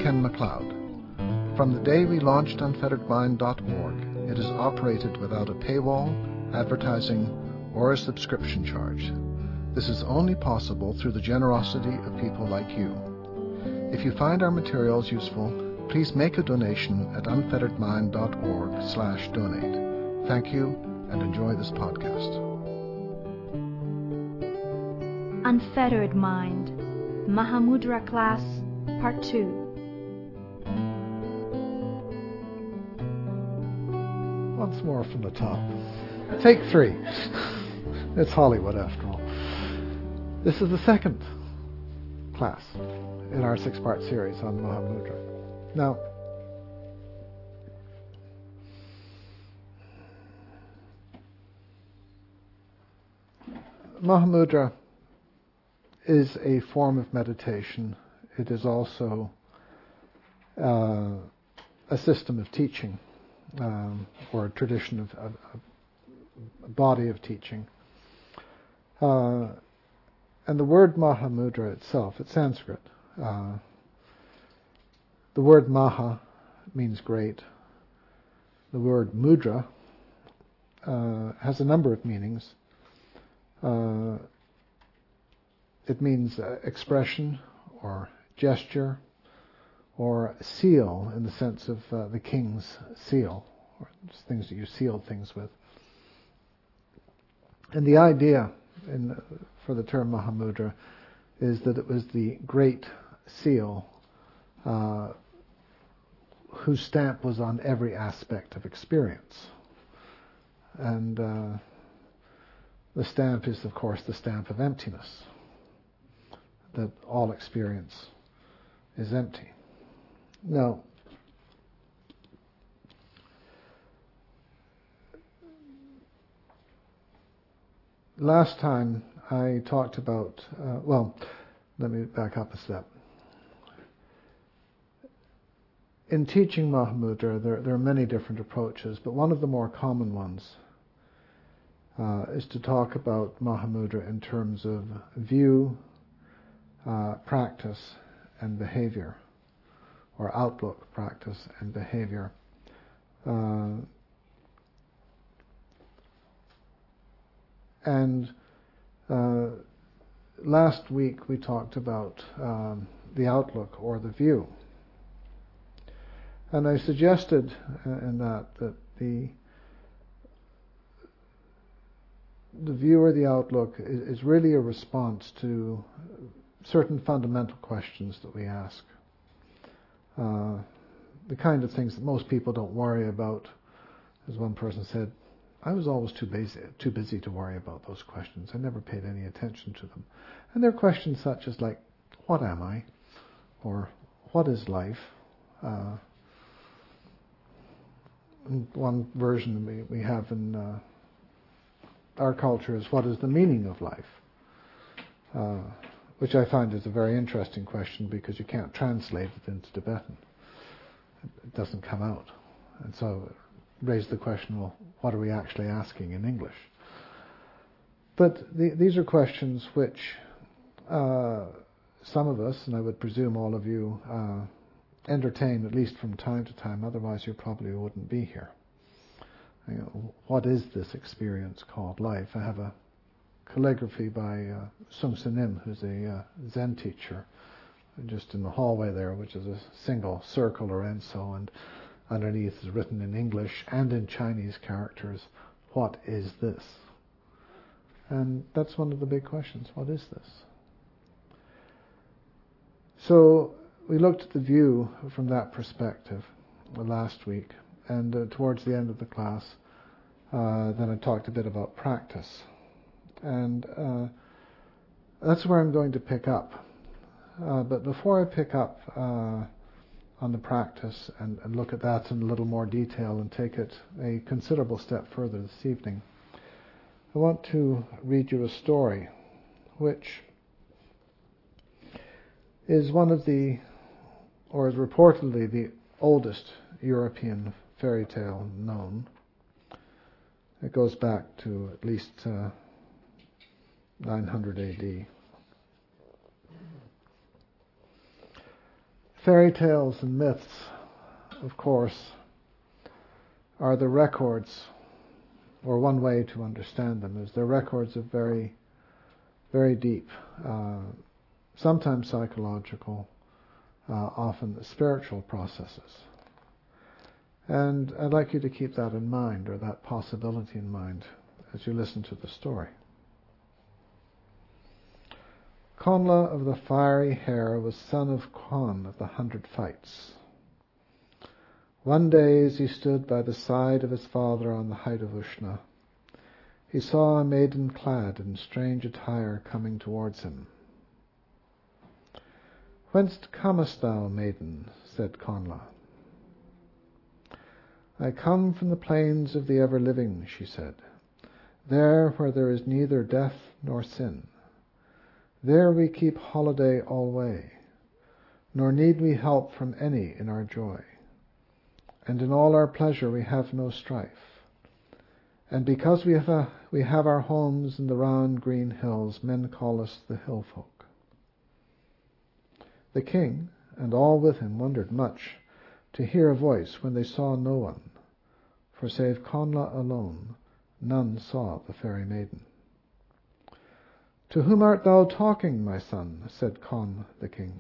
Ken MacLeod. From the day we launched unfetteredmind.org, it is operated without a paywall, advertising, or a subscription charge. This is only possible through the generosity of people like you. If you find our materials useful, please make a donation at unfetteredmind.org/donate. Thank you and enjoy this podcast. Unfettered Mind, Mahamudra Class, Part 2. Once more from the top. Take 3. It's Hollywood after all. This is the second class in our 6-part series on Mahamudra. Now, Mahamudra is a form of meditation. It is also a system of teaching, or a tradition of a body of teaching. And the word Mahamudra itself, it's Sanskrit. The word Maha means great. The word Mudra has a number of meanings. It means expression or gesture or seal in the sense of the king's seal, or things that you seal things with. And the idea for the term Mahamudra is that it was the great seal whose stamp was on every aspect of experience. And the stamp is, of course, the stamp of emptiness, that all experience is empty. Now, last time I talked about, let me back up a step. In teaching Mahamudra, there are many different approaches, but one of the more common ones is to talk about Mahamudra in terms of view, practice, and behavior, or outlook, practice, and behavior. Last week we talked about the outlook or the view. And I suggested in that the view or the outlook is really a response to certain fundamental questions that we ask. The kind of things that most people don't worry about. As one person said, I was always too busy to worry about those questions. I never paid any attention to them. And they're questions such as like, what am I? Or what is life? One version we have in our culture is, what is the meaning of life? Which I find is a very interesting question because you can't translate it into Tibetan. It doesn't come out. And so raise the question, well, what are we actually asking in English? But these are questions which some of us, and I would presume all of you, entertain at least from time to time, otherwise you probably wouldn't be here. You know, what is this experience called life? I have a calligraphy by Sung Sanim, who's a Zen teacher, just in the hallway there, which is a single circle or enso, and underneath is written in English and in Chinese characters, what is this? And that's one of the big questions, what is this? So we looked at the view from that perspective last week, and towards the end of the class, then I talked a bit about practice. And that's where I'm going to pick up. But before I pick up on the practice and look at that in a little more detail and take it a considerable step further this evening, I want to read you a story which is one of the, or is reportedly the oldest European fairy tale known. It goes back to at least 900 AD. Fairy tales and myths, of course, are the records, or one way to understand them is they're records of very, very deep, sometimes psychological, often spiritual processes. And I'd like you to keep that in mind, or that possibility in mind, as you listen to the story. Connla of the Fiery Hair was son of Conn of the 100 Fights. One day as he stood by the side of his father on the height of Ushna, he saw a maiden clad in strange attire coming towards him. "Whence comest thou, maiden?" said Connla. "I come from the plains of the ever-living," she said, "there where there is neither death nor sin. There we keep holiday alway, nor need we help from any in our joy. And in all our pleasure we have no strife. And because we have our homes in the round green hills, men call us the hill folk." The king and all with him wondered much to hear a voice when they saw no one, for save Connla alone, none saw the fairy maiden. "To whom art thou talking, my son?" said Conn the king.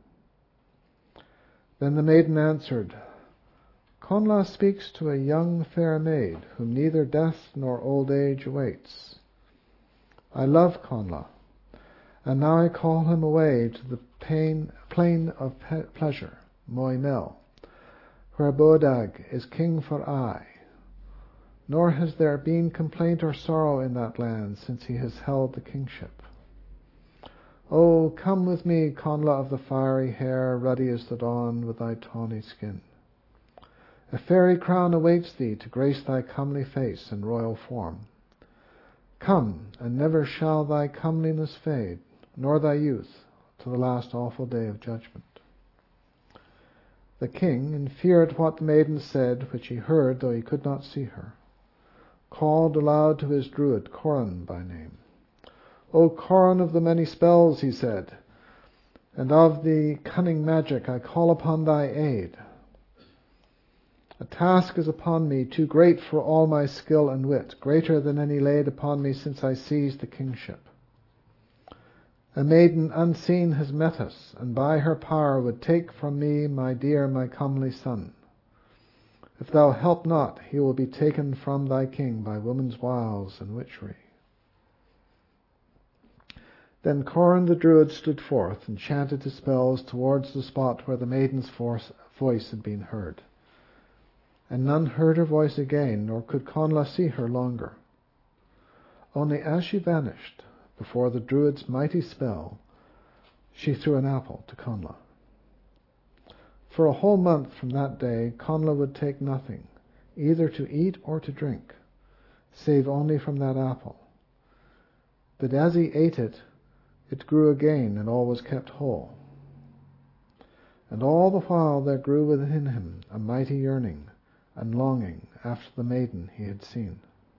Then the maiden answered, "Connla speaks to a young fair maid, whom neither death nor old age awaits. I love Connla, and now I call him away to the plain of pleasure, Moy Mell, where Bodag is king for aye. Nor has there been complaint or sorrow in that land since he has held the kingship. Oh, come with me, Connla of the Fiery Hair, ruddy as the dawn with thy tawny skin. A fairy crown awaits thee to grace thy comely face and royal form. Come, and never shall thy comeliness fade, nor thy youth, to the last awful day of judgment." The king, in fear at what the maiden said, which he heard though he could not see her, called aloud to his druid, Coran by name. "O Coran of the many spells," he said, "and of the cunning magic, I call upon thy aid. A task is upon me too great for all my skill and wit, greater than any laid upon me since I seized the kingship. A maiden unseen has met us, and by her power would take from me my dear, my comely son. If thou help not, he will be taken from thy king by woman's wiles and witchery." Then Coran the druid stood forth and chanted his spells towards the spot where the maiden's voice had been heard. And none heard her voice again, nor could Connla see her longer. Only as she vanished before the druid's mighty spell, she threw an apple to Connla. For a whole month from that day, Connla would take nothing, either to eat or to drink, save only from that apple. But as he ate it, it grew again, and all was kept whole. And all the while there grew within him a mighty yearning and longing after the maiden he had seen.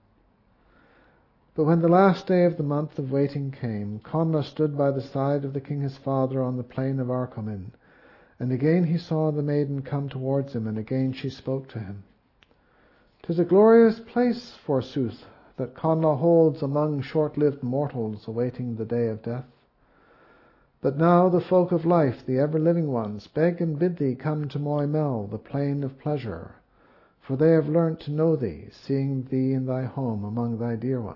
But when the last day of the month of waiting came, Connla stood by the side of the king his father on the plain of Arcomin, and again he saw the maiden come towards him, and again she spoke to him. "'Tis a glorious place, forsooth, that Connla holds among short-lived mortals awaiting the day of death. But now the folk of life, the ever-living ones, beg and bid thee come to Moy Mell, the plain of pleasure, for they have learnt to know thee, seeing thee in thy home among thy dear ones."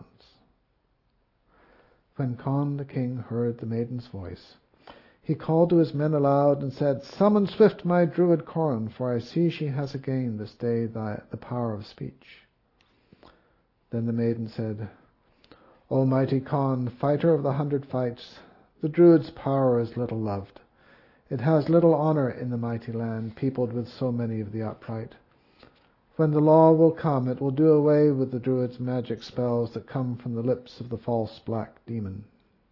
When Conn the king heard the maiden's voice, he called to his men aloud and said, "Summon swift my druid Coran, for I see she has again this day the power of speech." Then the maiden said, "O mighty Conn, fighter of the 100 Fights, the druid's power is little loved. It has little honour in the mighty land, peopled with so many of the upright. When the law will come, it will do away with the druid's magic spells that come from the lips of the false black demon."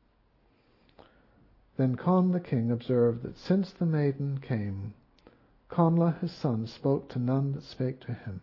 Then Conn the king observed that since the maiden came, Connla his son spoke to none that spake to him.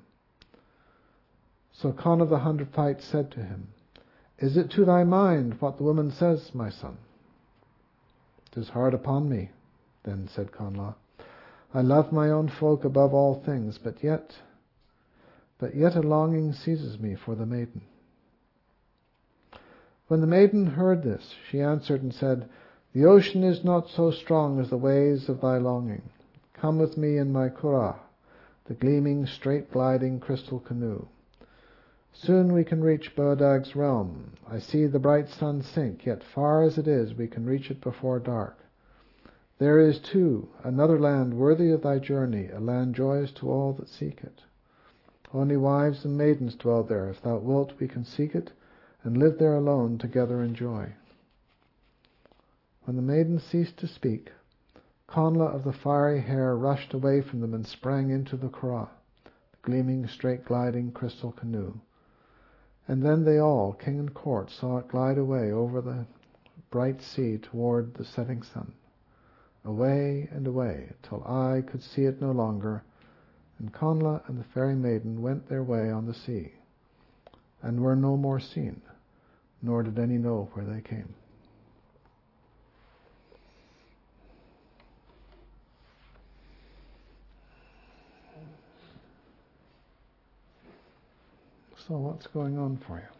So Conn of the 100 Fights said to him, "Is it to thy mind what the woman says, my son?" "'Tis hard upon me," then said Connla, I love my own folk above all things, but yet a longing seizes me for the maiden. When the maiden heard this, she answered and said, The ocean is not so strong as the waves of thy longing. Come with me in my curragh, the gleaming, straight gliding crystal canoe. Soon we can reach Boadag's realm. I see the bright sun sink, yet far as it is, we can reach it before dark. There is, too, another land worthy of thy journey, a land joyous to all that seek it. Only wives and maidens dwell there. If thou wilt, we can seek it, and live there alone together in joy. When the maiden ceased to speak, Connla of the fiery hair rushed away from them and sprang into the curragh, the gleaming, straight gliding crystal canoe. And then they all, king and court, saw it glide away over the bright sea toward the setting sun. Away and away, till eye could see it no longer, and Connla and the fairy maiden went their way on the sea, and were no more seen, nor did any know where they came. So what's going on for you?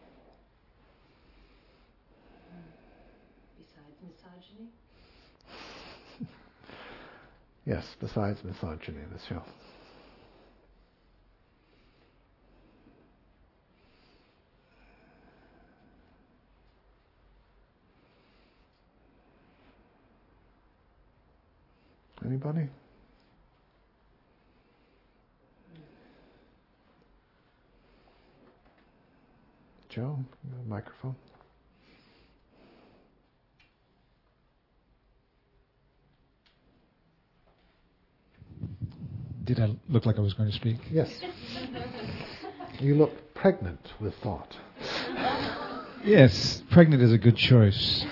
Besides misogyny? Yes, besides misogyny, this show. Anybody? Joe, you have a microphone. Did I look like I was going to speak? Yes. You look pregnant with thought. Yes, pregnant is a good choice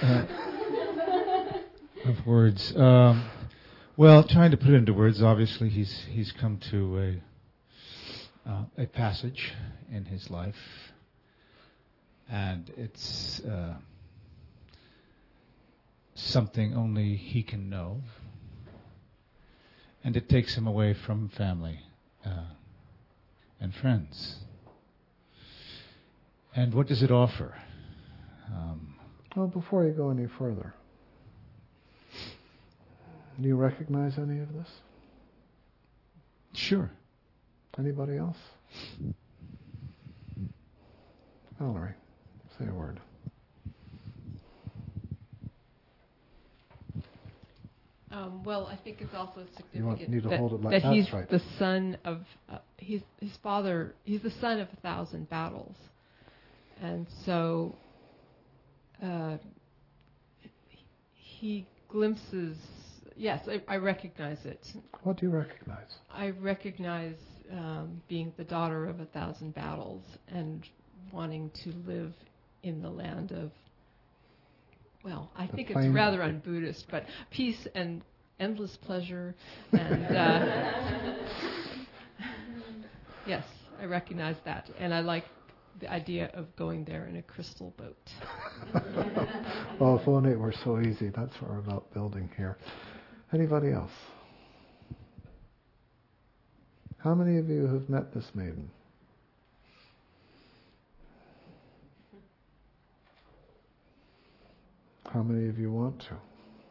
of words. Well, trying to put it into words, obviously he's come to a passage in his life, and it's something only he can know, and it takes him away from family and friends. And what does it offer? Well, before you go any further, do you recognize any of this? Sure. Anybody else? Valerie, say a word. Well, I think it's also You significant need to hold it like that he's that's right. the son of his father. He's the son of 1,000 battles, and so he glimpses. Yes, I recognize it. What do you recognize? I recognize being the daughter of 1,000 battles and wanting to live in the land of. Well, I think it's rather un-Buddhist, but peace and endless pleasure. And yes, I recognize that. And I like the idea of going there in a crystal boat. Well, if only it were so easy. That's what we're about building here. Anybody else? How many of you have met this maiden? How many of you want to?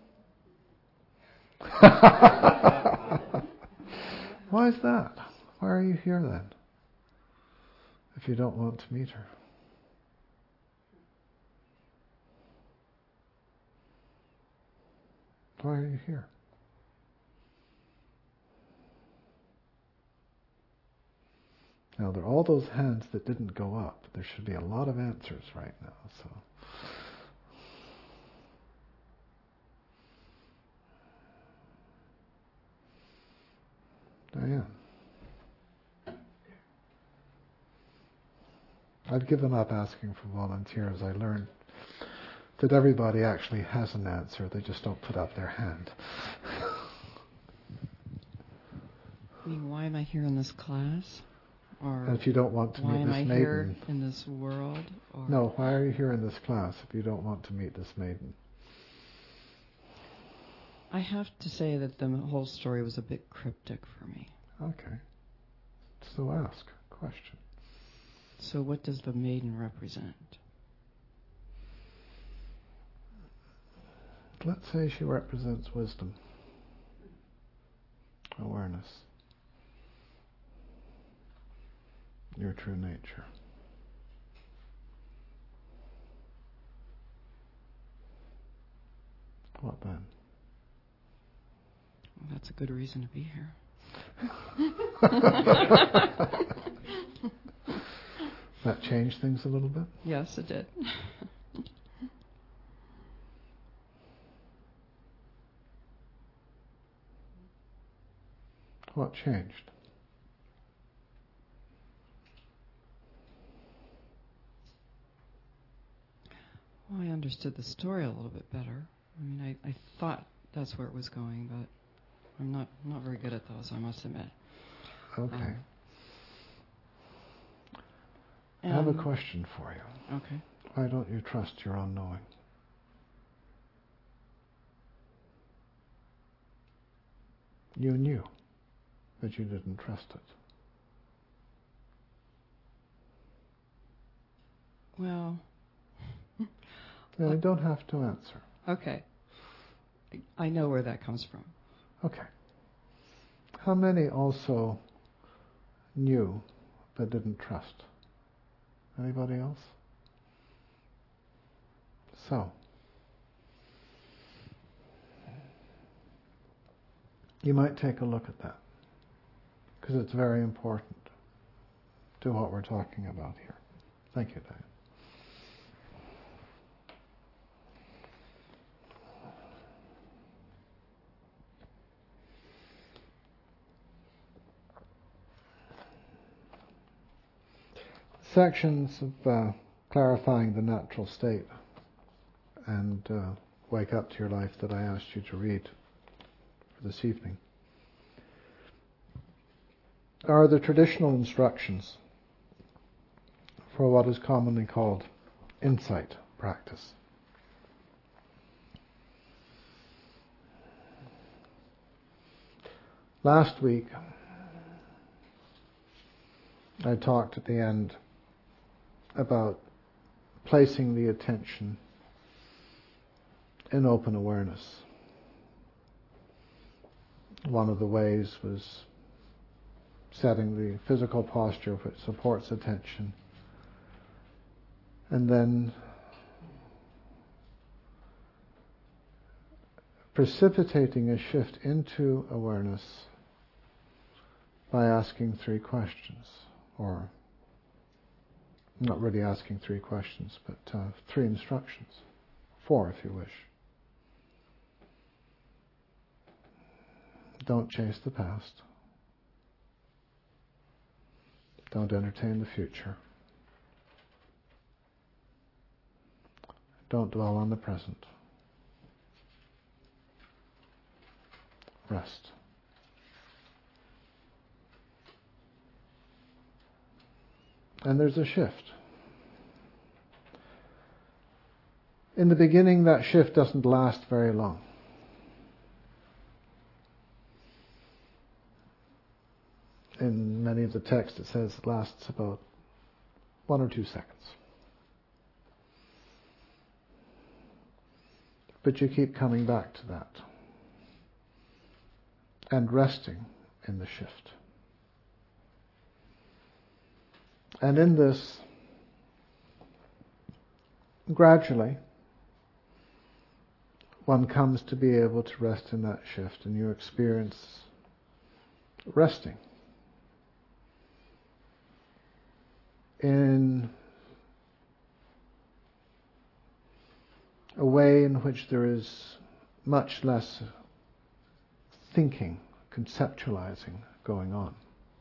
Why is that? Why are you here then? If you don't want to meet her? Why are you here? Now, there are all those hands that didn't go up. There should be a lot of answers right now. So. Diane. I've given up asking for volunteers. I learned that everybody actually has an answer. They just don't put up their hand. I mean, why am I here in this class? Or and if you don't want to meet this maiden... Why am I here in this world? Or no, why are you here in this class if you don't want to meet this maiden? I have to say that the whole story was a bit cryptic for me. Okay. So ask a question. So what does the maiden represent? Let's say she represents wisdom, awareness, your true nature. What then? Well, that's a good reason to be here. That changed things a little bit? Yes, it did. What changed? Well, I understood the story a little bit better. I mean, I thought that's where it was going, but I'm not very good at those, I must admit. Okay. I have a question for you. Okay. Why don't you trust your own knowing? You knew, but you didn't trust it. Well... No, you don't have to answer. Okay. I know where that comes from. Okay. How many also knew but didn't trust? Anybody else? So, you might take a look at that, because it's very important to what we're talking about here. Thank you, Diane. Sections of clarifying the natural state and wake up to your life that I asked you to read for this evening are the traditional instructions for what is commonly called insight practice. Last week I talked at the end about placing the attention in open awareness. One of the ways was setting the physical posture which supports attention, and then precipitating a shift into awareness by asking 3 questions, or not really asking 3 questions, but 3 instructions, 4 if you wish. Don't chase the past. Don't entertain the future. Don't dwell on the present. Rest. And there's a shift. In the beginning, that shift doesn't last very long. In many of the texts, it says it lasts about 1 or 2 seconds. But you keep coming back to that and resting in the shift. And in this, gradually, one comes to be able to rest in that shift, and you experience resting in a way in which there is much less thinking, conceptualizing going on.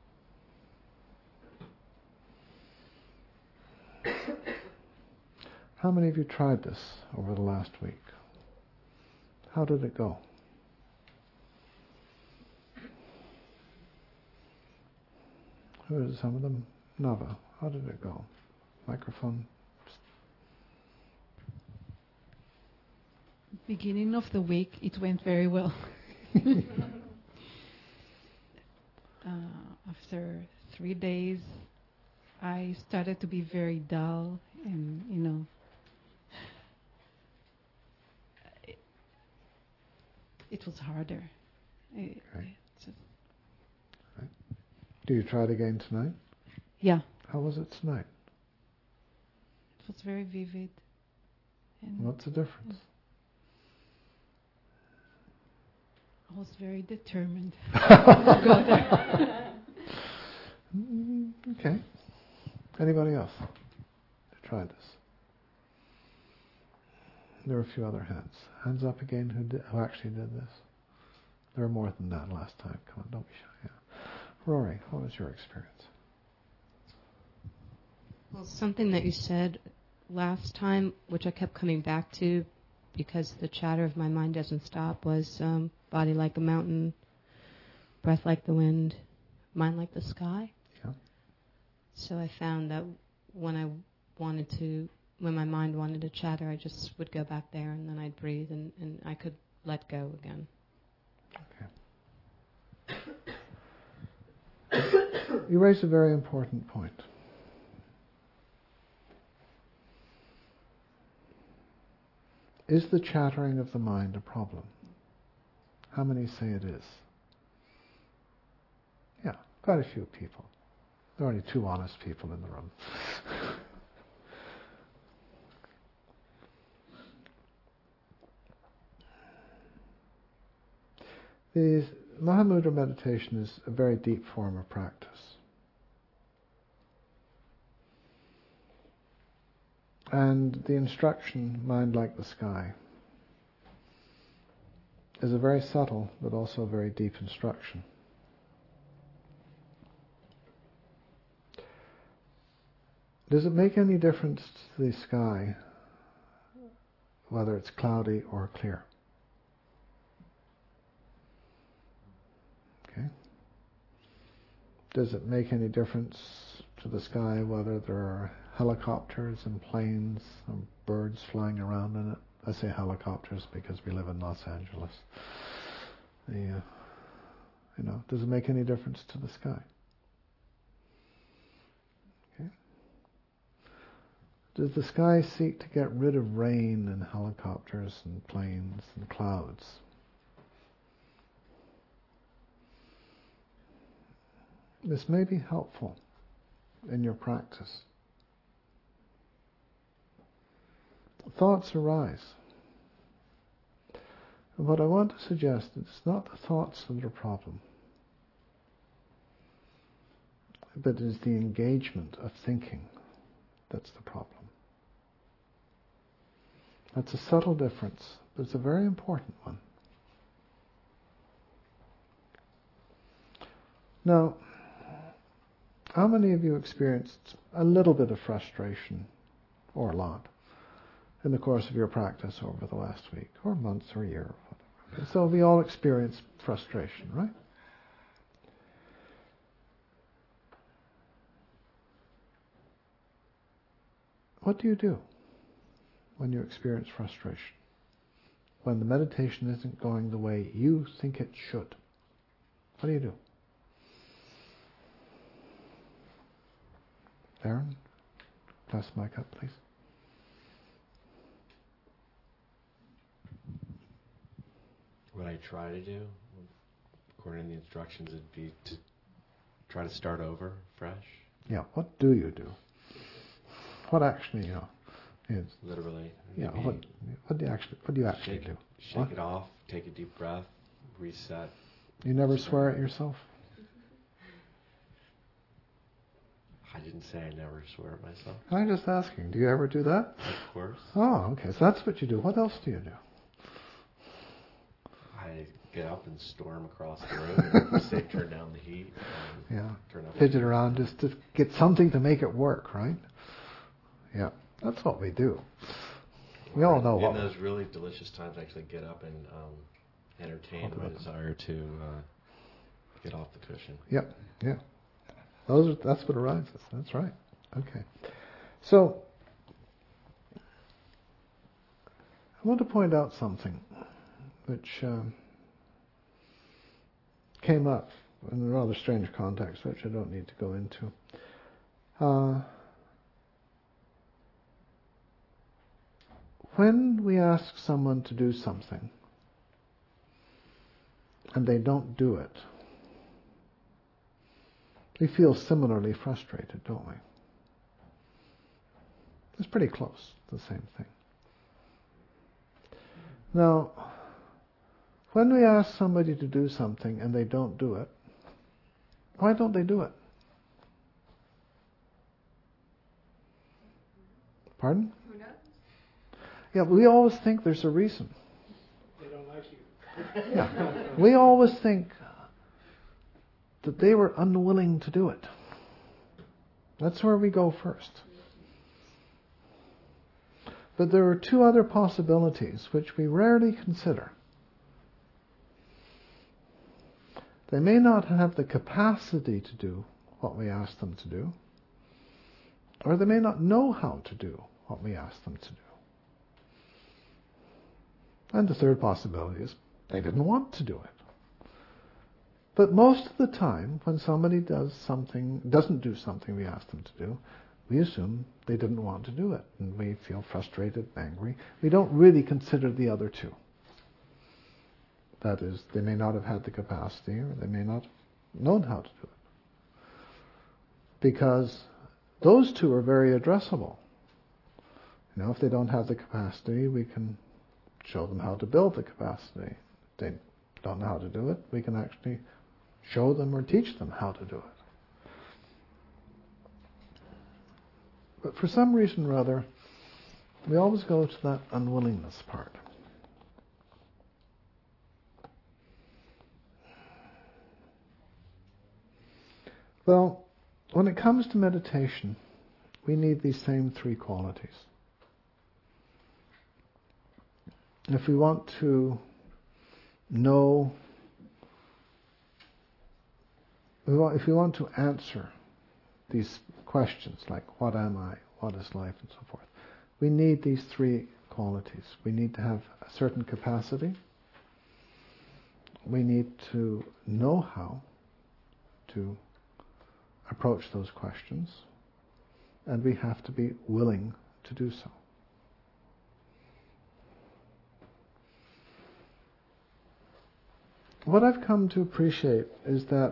How many of you tried this over the last week? How did it go? Who are some of them? Nava, how did it go? Microphone. Beginning of the week, it went very well. After 3 days, I started to be very dull, and it was harder. Right. Do you try it again tonight? Yeah. How was it tonight? It was very vivid. And what's the difference? I was very determined to go there. Okay. Anybody else to try this? There are a few other hands. Hands up again who actually did this. There were more than that last time. Come on, don't be shy. Yeah. Rory, what was your experience? Well, something that you said last time, which I kept coming back to because the chatter of my mind doesn't stop, was body like a mountain, breath like the wind, mind like the sky. Yeah. So I found that when my mind wanted to chatter, I just would go back there and then I'd breathe and I could let go again. Okay. You raised a very important point. Is the chattering of the mind a problem? How many say it is? Yeah, quite a few people. There are only 2 honest people in the room. The Mahamudra meditation is a very deep form of practice. And the instruction, mind like the sky, is a very subtle but also very deep instruction. Does it make any difference to the sky whether it's cloudy or clear? Okay. Does it make any difference to the sky whether there are helicopters and planes and birds flying around in it? I say helicopters because we live in Los Angeles. Does it make any difference to the sky? Okay. Does the sky seek to get rid of rain and helicopters and planes and clouds? This may be helpful in your practice. Thoughts arise. And what I want to suggest is it's not the thoughts that are a problem, but it is the engagement of thinking that's the problem. That's a subtle difference, but it's a very important one. Now, how many of you experienced a little bit of frustration, or a lot, in the course of your practice over the last week, or month, or year, or whatever? Okay, so we all experience frustration, right? What do you do when you experience frustration? When the meditation isn't going the way you think it should? What do you do? Darren, pass the mic up, please. What I try to do, according to the instructions, would be to try to start over fresh. Yeah, what do you do? What actually, is literally? Yeah, what do you actually do? Shake it off, take a deep breath, reset. You never swear at yourself? I didn't say I never swear at myself. I'm just asking, do you ever do that? Of course. Oh, okay, so that's what you do. What else do you do? I get up and storm across the room and say turn down the heat. Yeah, turn up fidget around just to get something to make it work, right? Yeah, that's what we do. We all know what. In those really delicious times, I actually get up and entertain my desire to get off the cushion. Yep, yeah. That's what arises. That's right. Okay. So, I want to point out something which came up in a rather strange context, which I don't need to go into. When we ask someone to do something and they don't do it, we feel similarly frustrated, don't we? It's pretty close to the same thing. Now, when we ask somebody to do something and they don't do it, why don't they do it? Pardon? Who knows? Yeah, we always think there's a reason. They don't like you. Yeah. We always think that they were unwilling to do it. That's where we go first. But there are two other possibilities which we rarely consider. They may not have the capacity to do what we ask them to do, or they may not know how to do what we ask them to do. And the third possibility is they didn't want to do it. But most of the time, when somebody doesn't do something we ask them to do, we assume they didn't want to do it, and we feel frustrated, angry. We don't really consider the other two. That is, they may not have had the capacity, or they may not have known how to do it. Because those two are very addressable. If they don't have the capacity, we can show them how to build the capacity. If they don't know how to do it, we can actually show them or teach them how to do it. But for some reason or other, we always go to that unwillingness part. Well, when it comes to meditation, we need these same three qualities. If we want to know, if we want to answer these questions like what am I, what is life, and so forth, we need these three qualities. We need to have a certain capacity. We need to know how to approach those questions, and we have to be willing to do so. What I've come to appreciate is that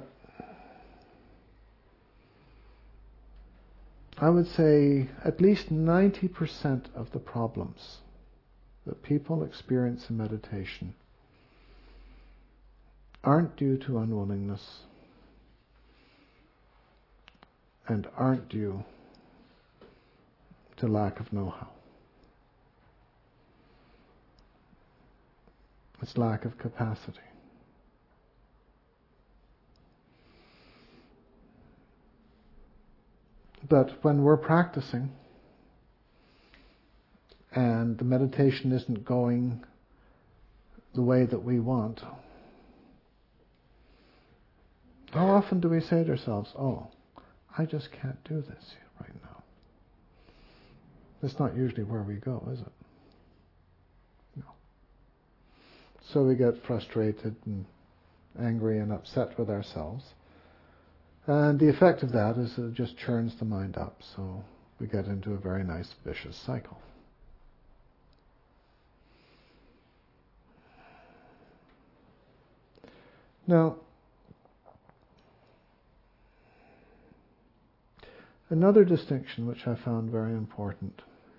I would say at least 90% of the problems that people experience in meditation aren't due to unwillingness and aren't due to lack of know-how. It's lack of capacity. But when we're practicing and the meditation isn't going the way that we want, how often do we say to ourselves, oh, I just can't do this right now? That's not usually where we go, is it? No. So we get frustrated and angry and upset with ourselves. And the effect of that is it just churns the mind up, so we get into a very nice vicious cycle. Now, another distinction which I found very important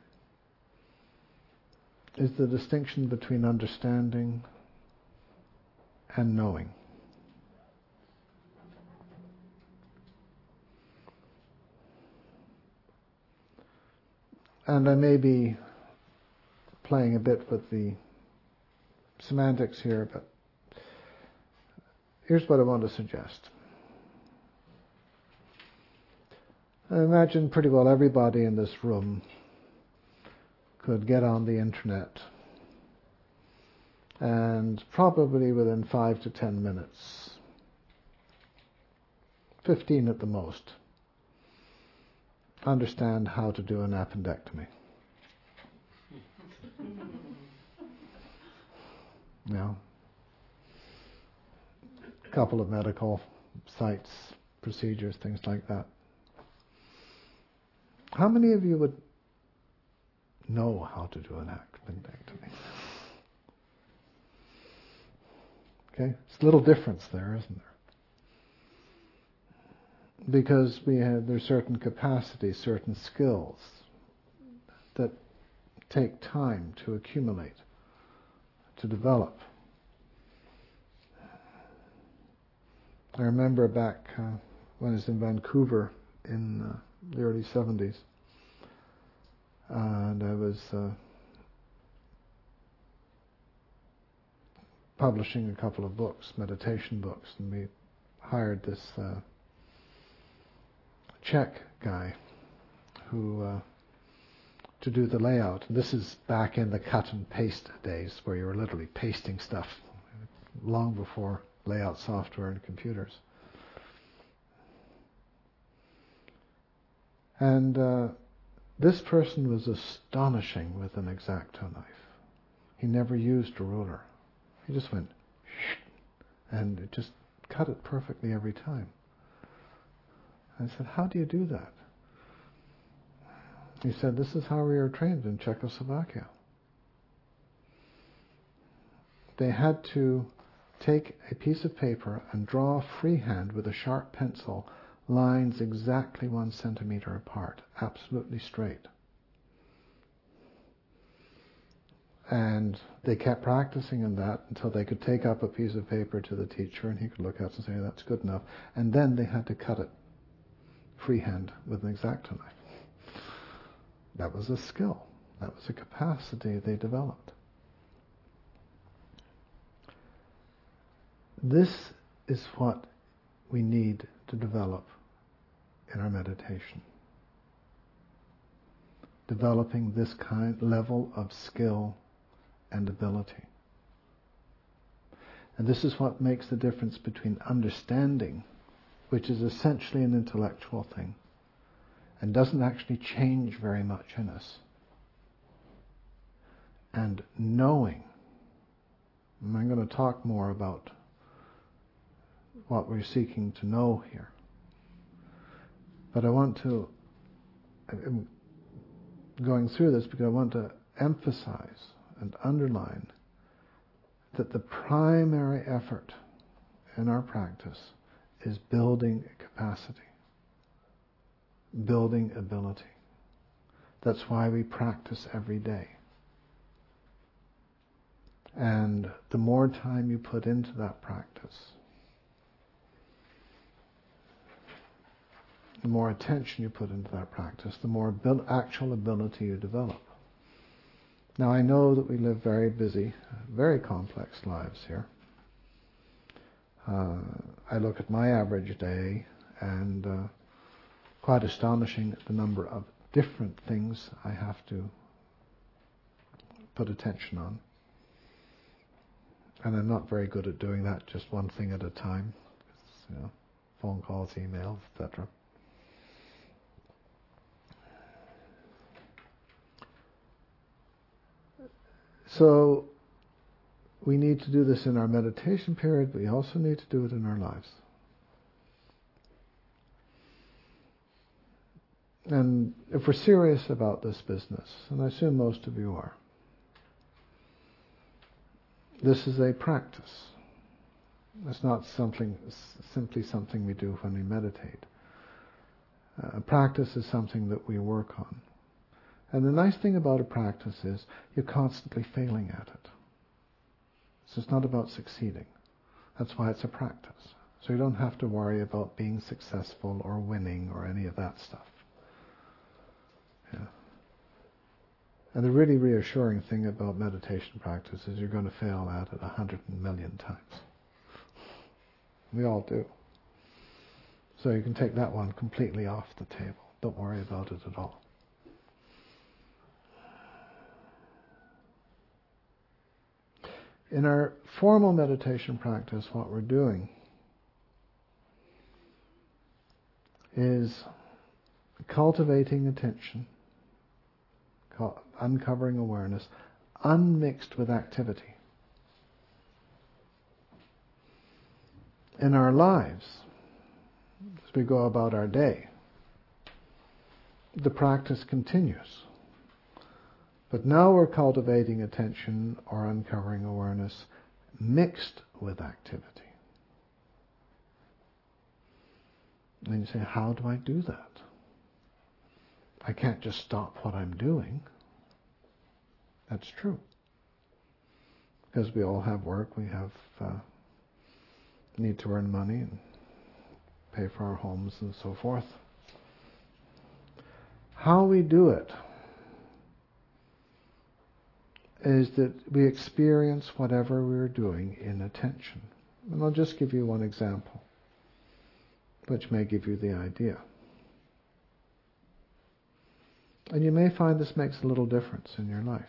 is the distinction between understanding and knowing. And I may be playing a bit with the semantics here, but here's what I want to suggest. I imagine pretty well everybody in this room could get on the internet and probably within 5 to 10 minutes, 15 at the most, understand how to do an appendectomy. A couple of medical sites, procedures, things like that. How many of you would know how to do an appendectomy? Okay, it's a little difference there, isn't there? Because there's certain capacities, certain skills that take time to accumulate, to develop. I remember back when I was in Vancouver in the early 70s, and I was publishing a couple of books, meditation books, and we hired this Czech guy who to do the layout. And this is back in the cut and paste days where you were literally pasting stuff, long before layout software and computers. And this person was astonishing with an X-Acto knife. He never used a ruler. He just went and it just cut it perfectly every time. I said, how do you do that? He said, this is how we were trained in Czechoslovakia. They had to take a piece of paper and draw freehand with a sharp pencil lines exactly 1 centimeter apart, absolutely straight. And they kept practicing in that until they could take up a piece of paper to the teacher and he could look at it and say, that's good enough. And then they had to cut it freehand with an X-Acto knife. That was a skill. That was a capacity they developed. This is what we need to develop in our meditation. Developing this level of skill and ability. And this is what makes the difference between understanding, which is essentially an intellectual thing, and doesn't actually change very much in us, and knowing. And I'm going to talk more about what we're seeking to know here. But I want to, I'm going through this because I want to emphasize and underline that the primary effort in our practice is building capacity, building ability. That's why we practice every day. And the more time you put into that practice, the more attention you put into that practice, the more actual ability you develop. Now I know that we live very busy, very complex lives here. I look at my average day and quite astonishing at the number of different things I have to put attention on. And I'm not very good at doing that, just one thing at a time. Phone calls, emails, etc. So we need to do this in our meditation period, but we also need to do it in our lives. And if we're serious about this business, and I assume most of you are, this is a practice. It's not simply something we do when we meditate. Practice is something that we work on. And the nice thing about a practice is you're constantly failing at it. So it's not about succeeding. That's why it's a practice. So you don't have to worry about being successful or winning or any of that stuff. Yeah. And the really reassuring thing about meditation practice is you're going to fail at it 100 million times. We all do. So you can take that one completely off the table. Don't worry about it at all. In our formal meditation practice, what we're doing is cultivating attention, uncovering awareness, unmixed with activity. in our lives, as we go about our day, the practice continues. But now we're cultivating attention or uncovering awareness mixed with activity. And you say, how do I do that? I can't just stop what I'm doing. That's true. Because we all have work, we have need to earn money and pay for our homes and so forth. How we do it is that we experience whatever we're doing in attention. And I'll just give you one example, which may give you the idea. And you may find this makes a little difference in your life.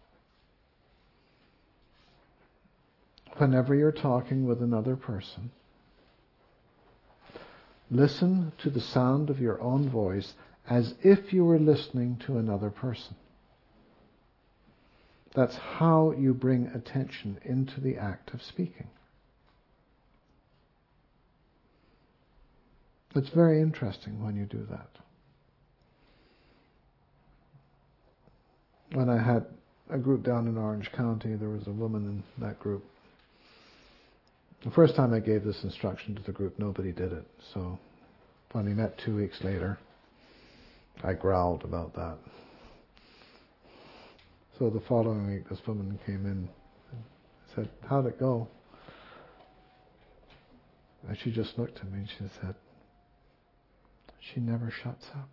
Whenever you're talking with another person, listen to the sound of your own voice as if you were listening to another person. That's how you bring attention into the act of speaking. It's very interesting when you do that. When I had a group down in Orange County, there was a woman in that group. The first time I gave this instruction to the group, nobody did it. So when we met 2 weeks later, I growled about that. So the following week, this woman came in and said, how'd it go? And she just looked at me and she said, she never shuts up.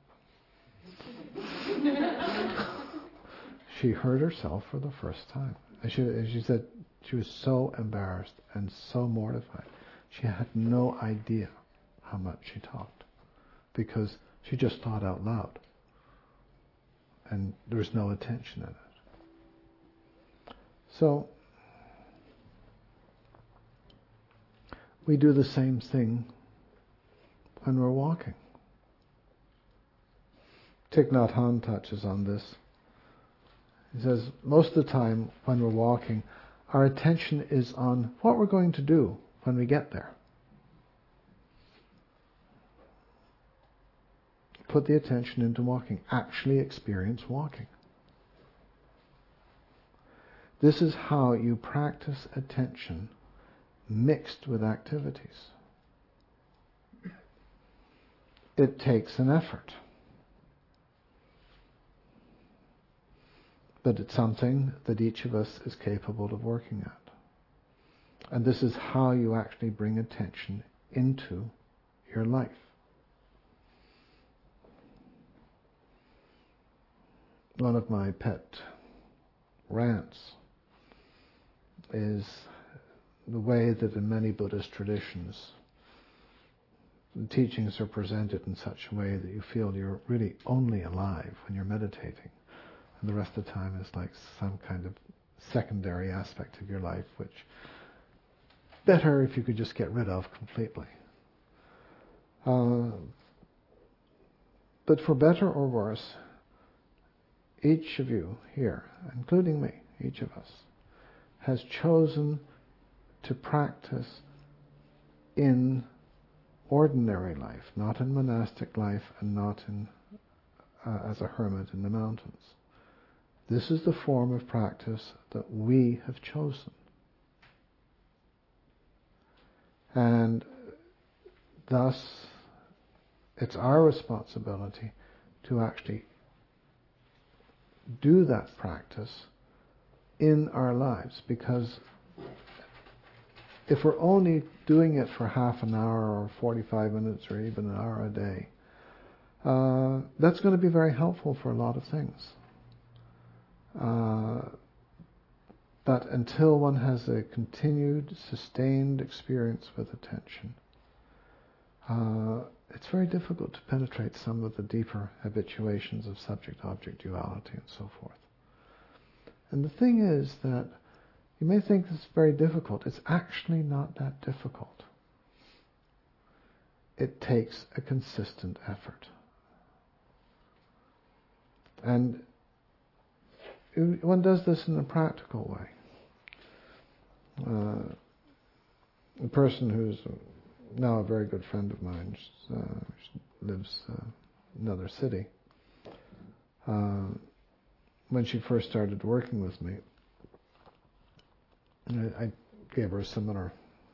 She heard herself for the first time. And she said she was so embarrassed and so mortified. She had no idea how much she talked because she just thought out loud. And there was no attention in it. So, we do the same thing when we're walking. Thich Nhat Hanh touches on this. He says, most of the time when we're walking, our attention is on what we're going to do when we get there. Put the attention into walking. Actually experience walking. This is how you practice attention mixed with activities. It takes an effort. But it's something that each of us is capable of working at. And this is how you actually bring attention into your life. One of my pet rants is the way that in many Buddhist traditions the teachings are presented in such a way that you feel you're really only alive when you're meditating. And the rest of the time is like some kind of secondary aspect of your life, which better if you could just get rid of completely. But for better or worse, each of you here, including me, each of us, has chosen to practice in ordinary life, not in monastic life and not in as a hermit in the mountains. This is the form of practice that we have chosen. And thus, it's our responsibility to actually do that practice in our lives, because if we're only doing it for half an hour or 45 minutes or even an hour a day, that's going to be very helpful for a lot of things. But until one has a continued, sustained experience with attention, it's very difficult to penetrate some of the deeper habituations of subject-object duality and so forth. And the thing is that you may think it's very difficult. It's actually not that difficult. It takes a consistent effort. And one does this in a practical way. A person who's now a very good friend of mine. She lives in another city. When she first started working with me, I gave her a similar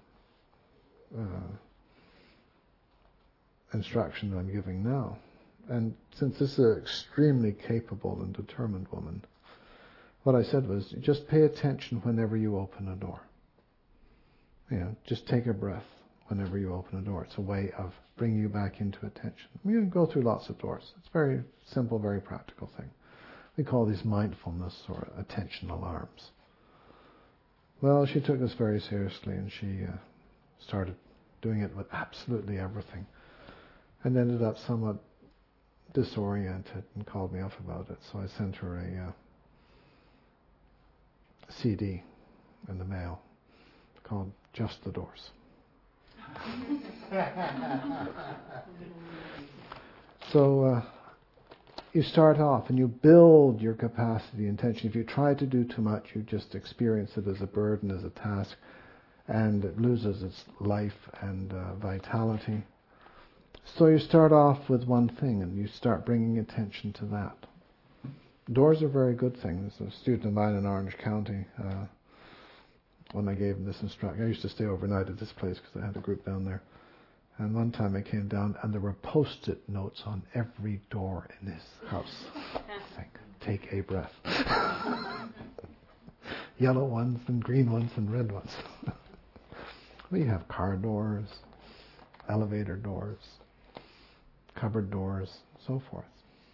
instruction that I'm giving now. And since this is an extremely capable and determined woman, what I said was, just pay attention whenever you open a door. Just take a breath whenever you open a door. It's a way of bringing you back into attention. You can go through lots of doors. It's a very simple, very practical thing. We call these mindfulness or attention alarms. Well, she took this very seriously, and she started doing it with absolutely everything, and ended up somewhat disoriented and called me up about it. So I sent her a CD in the mail called Just the Doors. So you start off and you build your capacity, intention. If you try to do too much, you just experience it as a burden, as a task, and it loses its life and vitality. So you start off with one thing and you start bringing attention to that. Doors are very good things. A student of mine in Orange County, when I gave him this instruction, I used to stay overnight at this place because I had a group down there. And one time I came down and there were post-it notes on every door in his house. Take a breath. Yellow ones and green ones and red ones. We have car doors, elevator doors, cupboard doors, so forth.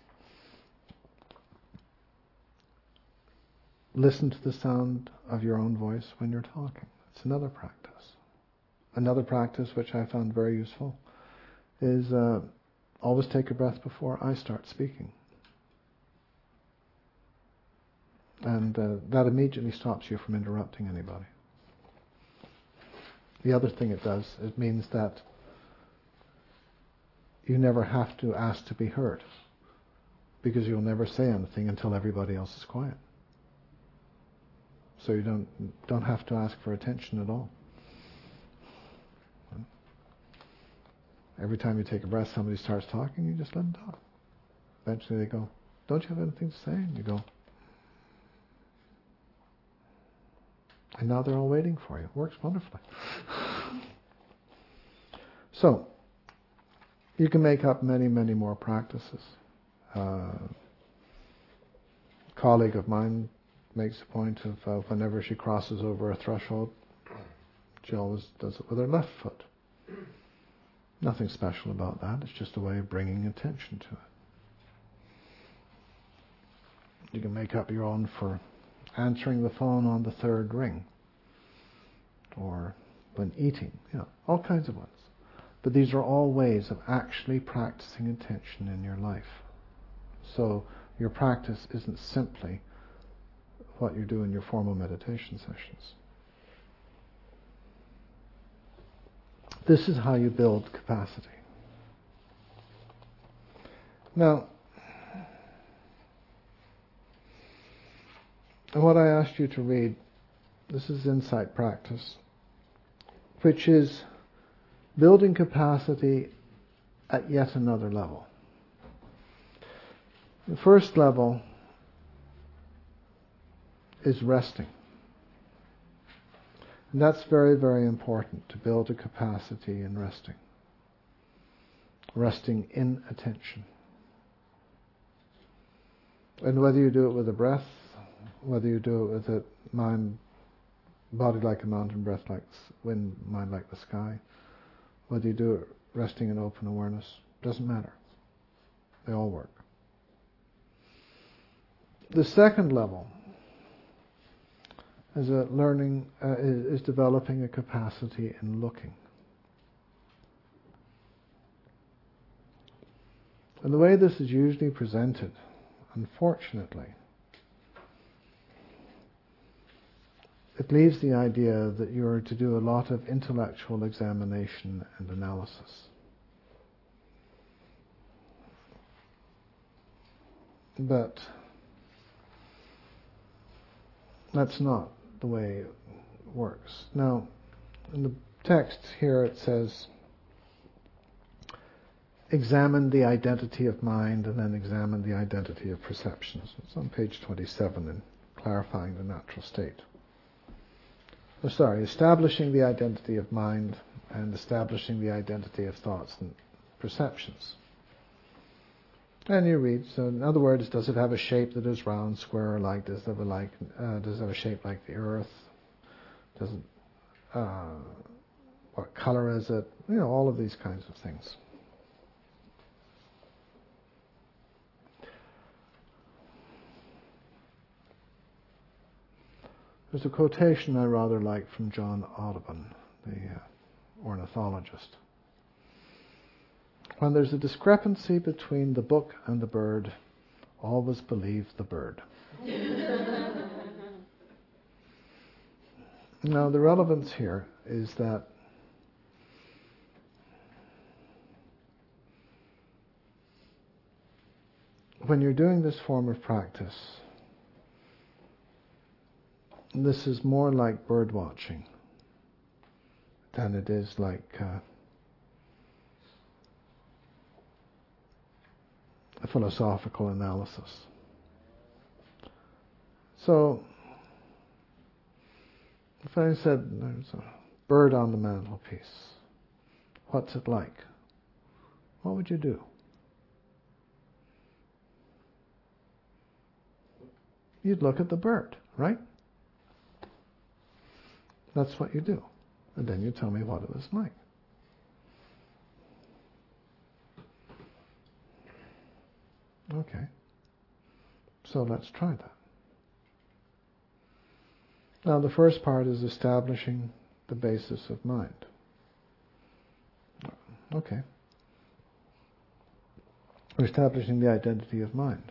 Listen to the sound of your own voice when you're talking. It's another practice. Another practice which I found very useful is always take a breath before I start speaking. And that immediately stops you from interrupting anybody. The other thing it does, it means that you never have to ask to be heard, because you'll never say anything until everybody else is quiet. So you don't have to ask for attention at all. Every time you take a breath, somebody starts talking, you just let them talk. Eventually they go, "Don't you have anything to say?" And you go. And now they're all waiting for you. It works wonderfully. So, you can make up many, many more practices. A colleague of mine makes a point of whenever she crosses over a threshold, she always does it with her left foot. Nothing special about that. It's just a way of bringing attention to it. You can make up your own for answering the phone on the third ring, or when eating, all kinds of ones. But these are all ways of actually practicing attention in your life. So your practice isn't simply what you do in your formal meditation sessions. This is how you build capacity. Now, what I asked you to read, this is insight practice, which is building capacity at yet another level. The first level is resting. And that's very, very important, to build a capacity in resting. Resting in attention. And whether you do it with a breath, whether you do it with a mind, body like a mountain, breath like wind, mind like the sky, whether you do it resting in open awareness, doesn't matter. They all work. The second level is is developing a capacity in looking. And the way this is usually presented, unfortunately, it leaves the idea that you're to do a lot of intellectual examination and analysis. But that's not the way it works. Now, in the text here it says, examine the identity of mind and then examine the identity of perceptions. It's on page 27 in Clarifying the Natural State. Establishing the identity of mind and establishing the identity of thoughts and perceptions. And you read, so in other words, does it have a shape that is round, square, or like? Does it have a shape like the earth? Does it, what color is it? All of these kinds of things. There's a quotation I rather like from John Audubon, the ornithologist. When there's a discrepancy between the book and the bird, always believe the bird. Now, the relevance here is that when you're doing this form of practice, this is more like bird watching than it is like a philosophical analysis. So, if I said there's a bird on the mantelpiece, what's it like? What would you do? You'd look at the bird, right? That's what you do. And then you tell me what it was like. Okay. So let's try that. Now the first part is establishing the basis of mind. Okay. We're establishing the identity of mind.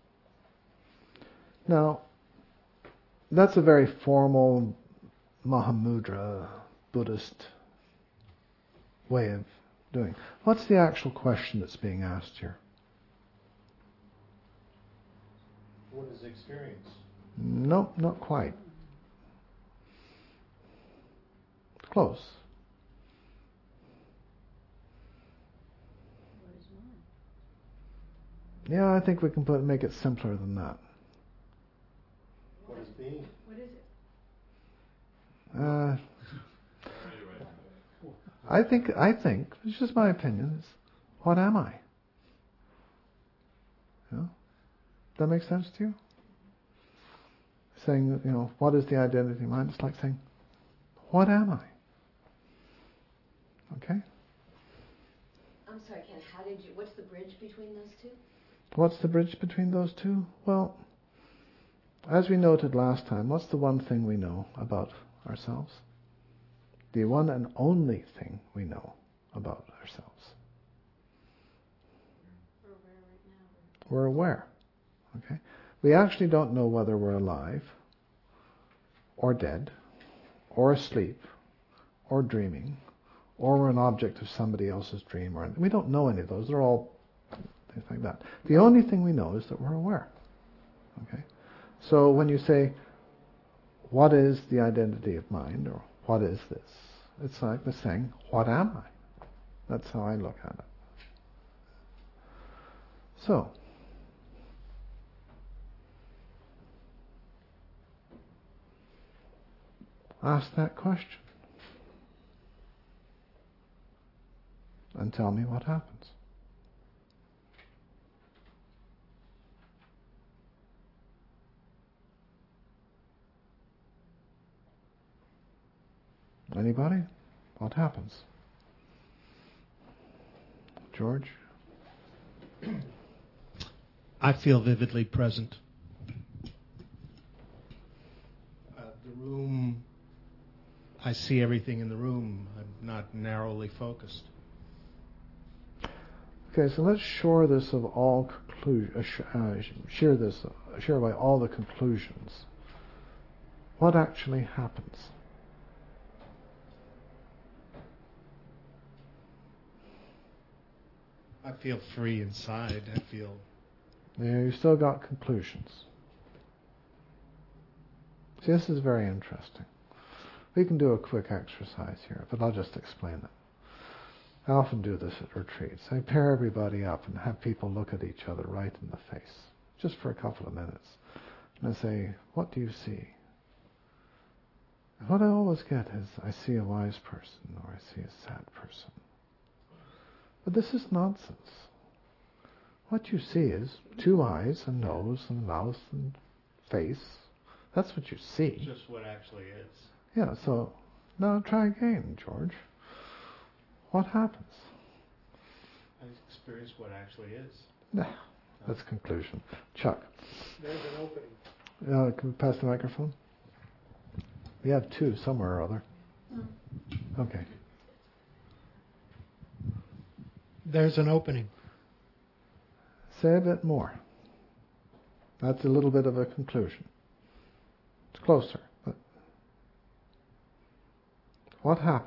Now, that's a very formal Mahamudra Buddhist way of doing. What's the actual question that's being asked here? What is experience? No, not quite. Close. What is mind? Yeah, I think we can make it simpler than that. What is being? What is it? I think, it's just my opinion, is what am I? That makes sense to you? Saying, what is the identity of mind? It's like saying, what am I? Okay? I'm sorry, Ken, what's the bridge between those two? What's the bridge between those two? Well, as we noted last time, what's the one thing we know about ourselves? The one and only thing we know about ourselves. We're aware right now. We're aware. Okay? We actually don't know whether we're alive, or dead, or asleep, or dreaming, or we're an object of somebody else's dream. We don't know any of those. They're all things like that. The only thing we know is that we're aware. Okay? So when you say, what is the identity of mind, or what is this? It's like the saying, what am I? That's how I look at it. So, ask that question. And tell me what happens. Anybody? What happens? George? I feel vividly present. The room, I see everything in the room. I'm not narrowly focused. Okay, so let's shore this of all share by all the conclusions. What actually happens? I feel free inside. I feel... Yeah, you still got conclusions. See, this is very interesting. We can do a quick exercise here, but I'll just explain it. I often do this at retreats. I pair everybody up and have people look at each other right in the face, just for a couple of minutes. And I say, what do you see? And what I always get is, I see a wise person or I see a sad person. But this is nonsense. What you see is two eyes, a nose, and a mouth, and face. That's what you see. Just what actually is. Yeah, so now try again, George. What happens? I experience what actually is. Nah, that's conclusion. Chuck. There's an opening. Can we pass the microphone? We have two somewhere or other. Okay. There's an opening. Say a bit more. That's a little bit of a conclusion. It's closer. But what happens?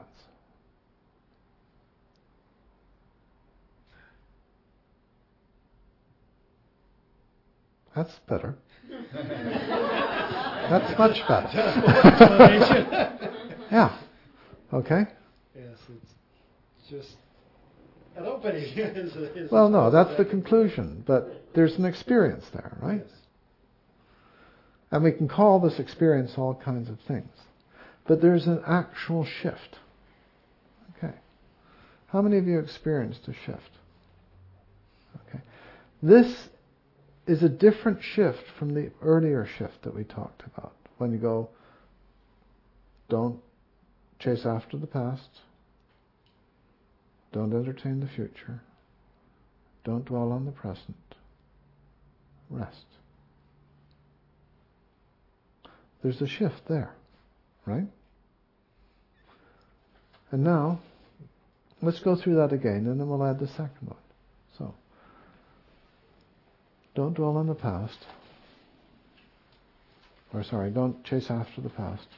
That's better. That's much better. Yeah. Okay. Yes, it's just an opening. Well, no, that's the conclusion, but there's an experience there, right? Yes. And we can call this experience all kinds of things. But there's an actual shift. Okay. How many of you experienced a shift? Okay. This is a different shift from the earlier shift that we talked about. When you go, don't chase after the past, don't entertain the future, don't dwell on the present, rest. There's a shift there, right? And now, let's go through that again, and then we'll add the second one. So, don't dwell on the past. Don't chase after the past.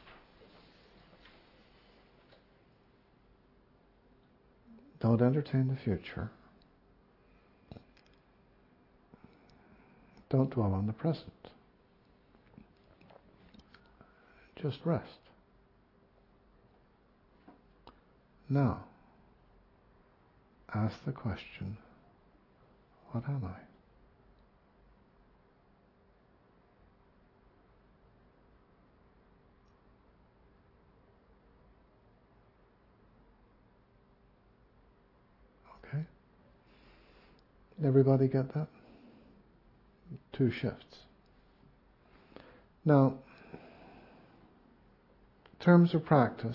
Don't entertain the future. Don't dwell on the present. Just rest. Now, ask the question, what am I? Okay? Everybody get that? 2 shifts. Now, in terms of practice,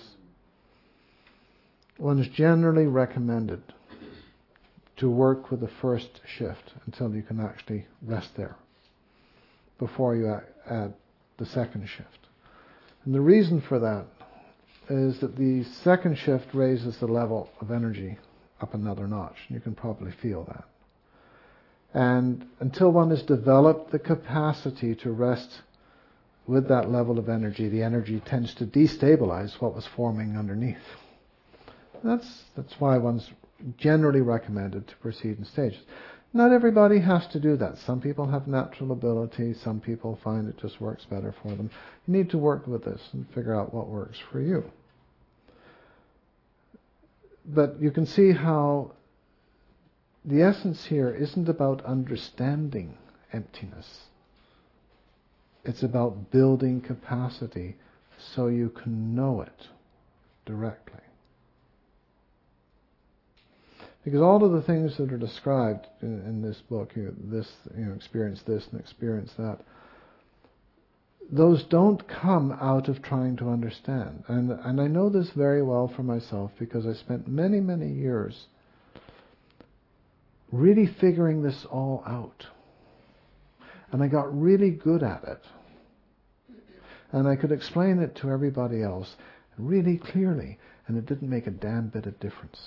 one is generally recommended to work with the first shift until you can actually rest there before you add the second shift. And the reason for that is that the second shift raises the level of energy up another notch. You can probably feel that. And until one has developed the capacity to rest with that level of energy, the energy tends to destabilize what was forming underneath. That's why one's generally recommended to proceed in stages. Not everybody has to do that. Some people have natural ability. Some people find it just works better for them. You need to work with this and figure out what works for you. But you can see how the essence here isn't about understanding emptiness. It's about building capacity so you can know it directly. Because all of the things that are described in this book, experience this and experience that, those don't come out of trying to understand. And I know this very well for myself because I spent many, many years really figuring this all out. And I got really good at it. And I could explain it to everybody else really clearly, and it didn't make a damn bit of difference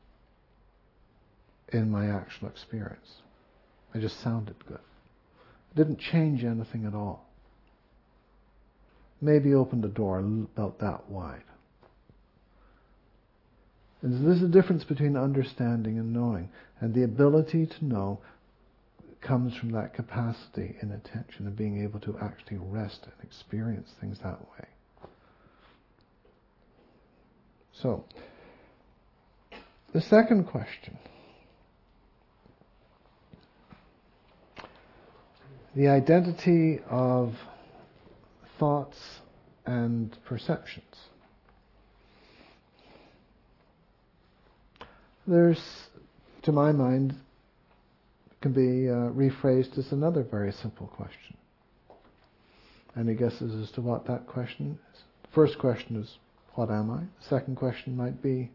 in my actual experience. I just sounded good. It didn't change anything at all. Maybe opened a door about that wide. And there's a difference between understanding and knowing. And the ability to know comes from that capacity in attention and being able to actually rest and experience things that way. So, The second question. The identity of thoughts and perceptions. There's, to my mind, can be rephrased as another very simple question. Any guesses as to what that question is? The first question is, what am I? The second question might be,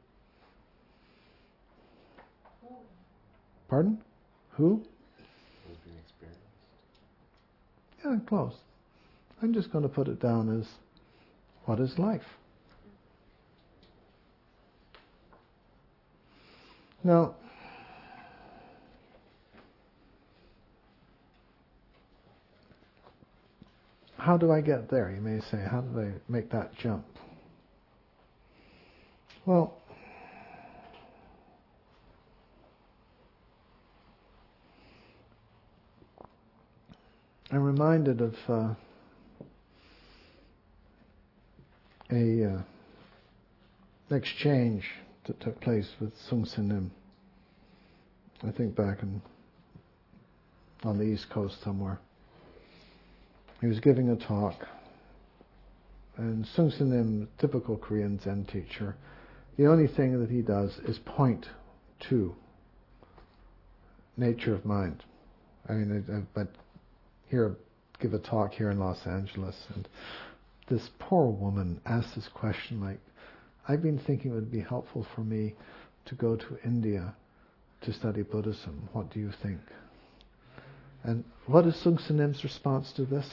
pardon? Who? Who's being experienced? Yeah, close. I'm just going to put it down as, what is life? Now, how do I get there? You may say, how do I make that jump? Well, I'm reminded of an exchange that took place with Sung Sin Nim. I think back on the East Coast somewhere. He was giving a talk, and Sung Sin Nim, typical Korean Zen teacher, the only thing that he does is point to nature of mind. I mean, but give a talk here in Los Angeles, and this poor woman asked this question like, I've been thinking it would be helpful for me to go to India to study Buddhism. What do you think? And what is Sung Sin Nim's response to this?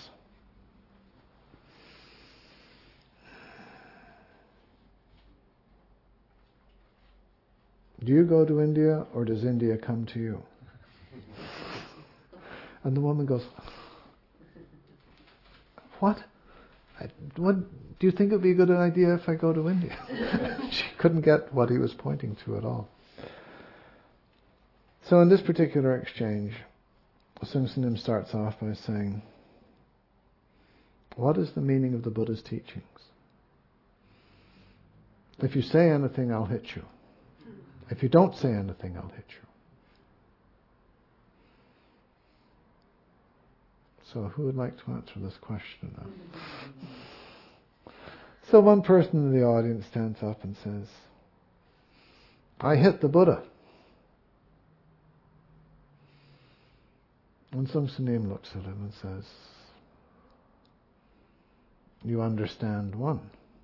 Do you go to India, or does India come to you? And the woman goes, what? What? Do you think it would be a good idea if I go to India? She couldn't get what he was pointing to at all. So in this particular exchange, Sung Sin Nim starts off by saying, what is the meaning of the Buddha's teachings? If you say anything, I'll hit you. If you don't say anything, I'll hit you. So who would like to answer this question now? So one person in the audience stands up and says, I hit the Buddha. And Sung Sin Nim looks at him and says, you understand one.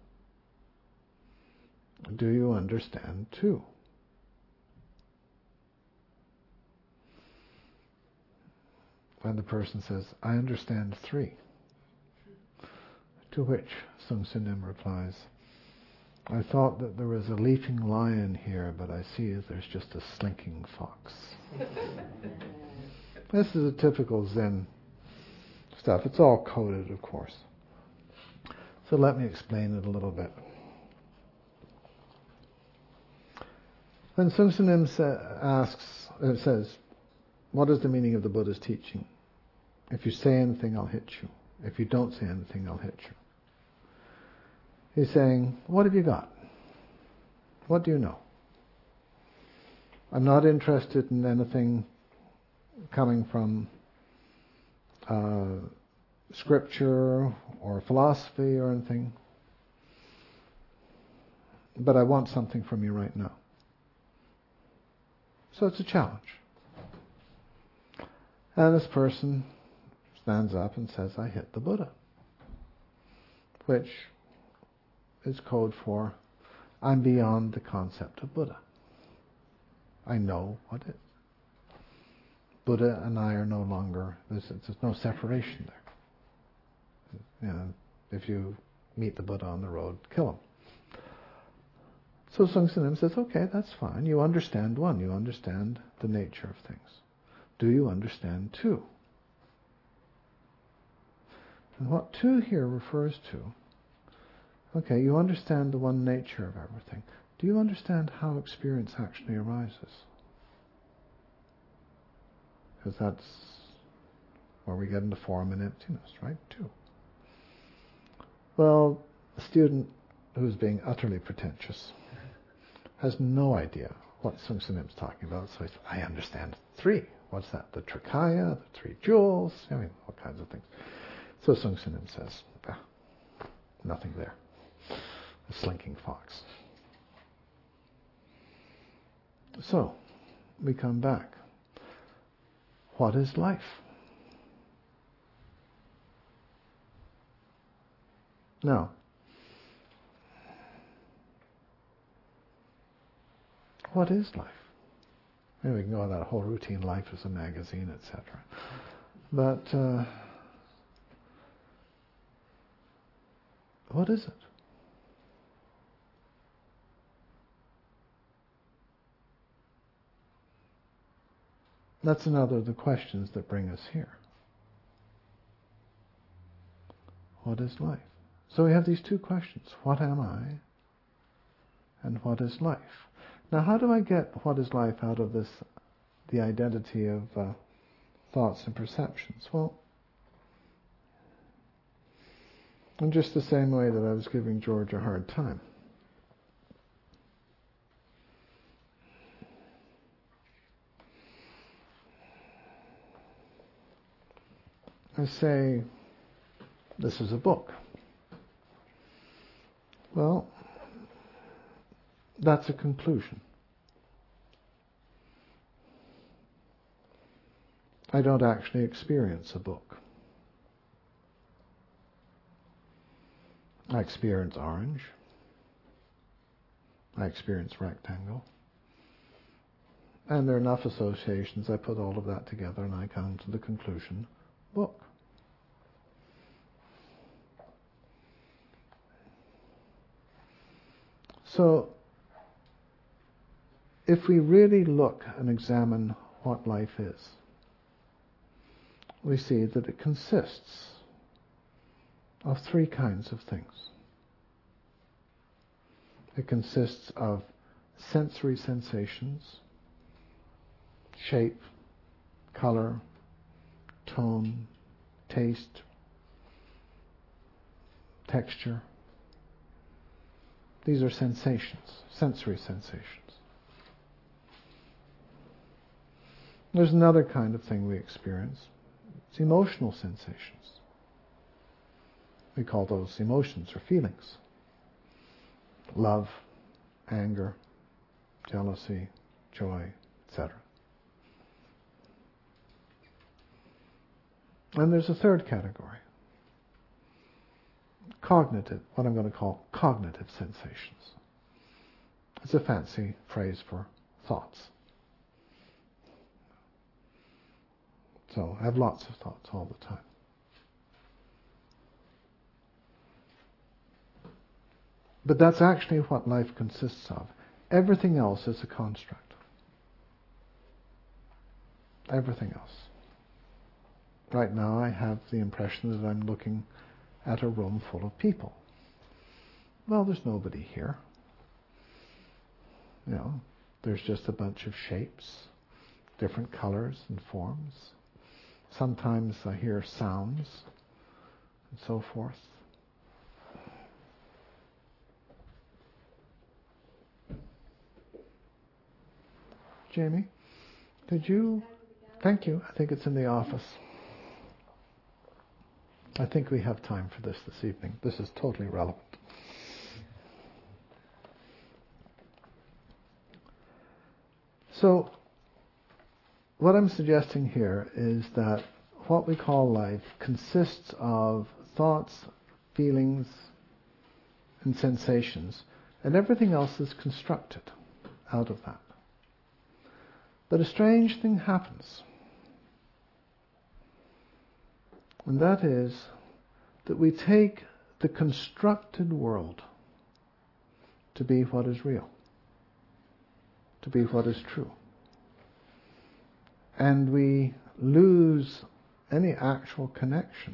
Do you understand two? And the person says, I understand three. To which Sung Sin Nim replies, I thought that there was a leaping lion here, but I see there's just a slinking fox. This is a typical Zen stuff. It's all coded, of course. So let me explain it a little bit. When Sung Sin Nim says, what is the meaning of the Buddha's teaching? If you say anything, I'll hit you. If you don't say anything, I'll hit you. He's saying, what have you got? What do you know? I'm not interested in anything coming from scripture or philosophy or anything, but I want something from you right now. So it's a challenge. And this person stands up and says, I hit the Buddha, which is code for, I'm beyond the concept of Buddha. I know what is. Buddha and I are no longer, there's no separation there. You know, if you meet the Buddha on the road, kill him. So Sung Sin Nim says, okay, that's fine. You understand one. You understand the nature of things. Do you understand two? And what two here refers to, okay, you understand the one nature of everything. Do you understand how experience actually arises? Because that's where we get into form and emptiness, right? Two. Well, a student who's being utterly pretentious has no idea what Sung Sunim is talking about. So I understand 3. What's that? The Trikaya, the 3 jewels, I mean, all kinds of things. So Sung Sunim says, nothing there. A slinking fox. So, we come back. What is life? Now, what is life? And we can go on that whole routine, life as a magazine, etc. But what is it? That's another of the questions that bring us here. What is life? So we have these 2 questions. What am I? And what is life? Now, how do I get what is life out of this, the identity of thoughts and perceptions? Well, in just the same way that I was giving George a hard time. I say, this is a book. Well, that's a conclusion. I don't actually experience a book. I experience orange. I experience rectangle. And there are enough associations, I put all of that together and I come to the conclusion, book. So, if we really look and examine what life is, we see that it consists of 3 kinds of things. It consists of sensory sensations, shape, color, tone, taste, texture. These are sensations, sensory sensations. There's another kind of thing we experience. It's emotional sensations. We call those emotions or feelings. Love, anger, jealousy, joy, etc. And there's a third category. Cognitive, what I'm going to call cognitive sensations. It's a fancy phrase for thoughts. So I have lots of thoughts all the time. But that's actually what life consists of. Everything else is a construct. Everything else. Right now I have the impression that I'm looking at a room full of people. Well, there's nobody here. You know, there's just a bunch of shapes, different colors and forms. Sometimes I hear sounds and so forth. Jamie, did you? Thank you. I think it's in the office. I think we have time for this evening. This is totally relevant. So, what I'm suggesting here is that what we call life consists of thoughts, feelings, and sensations, and everything else is constructed out of that. But a strange thing happens. And that is that we take the constructed world to be what is real, to be what is true. And we lose any actual connection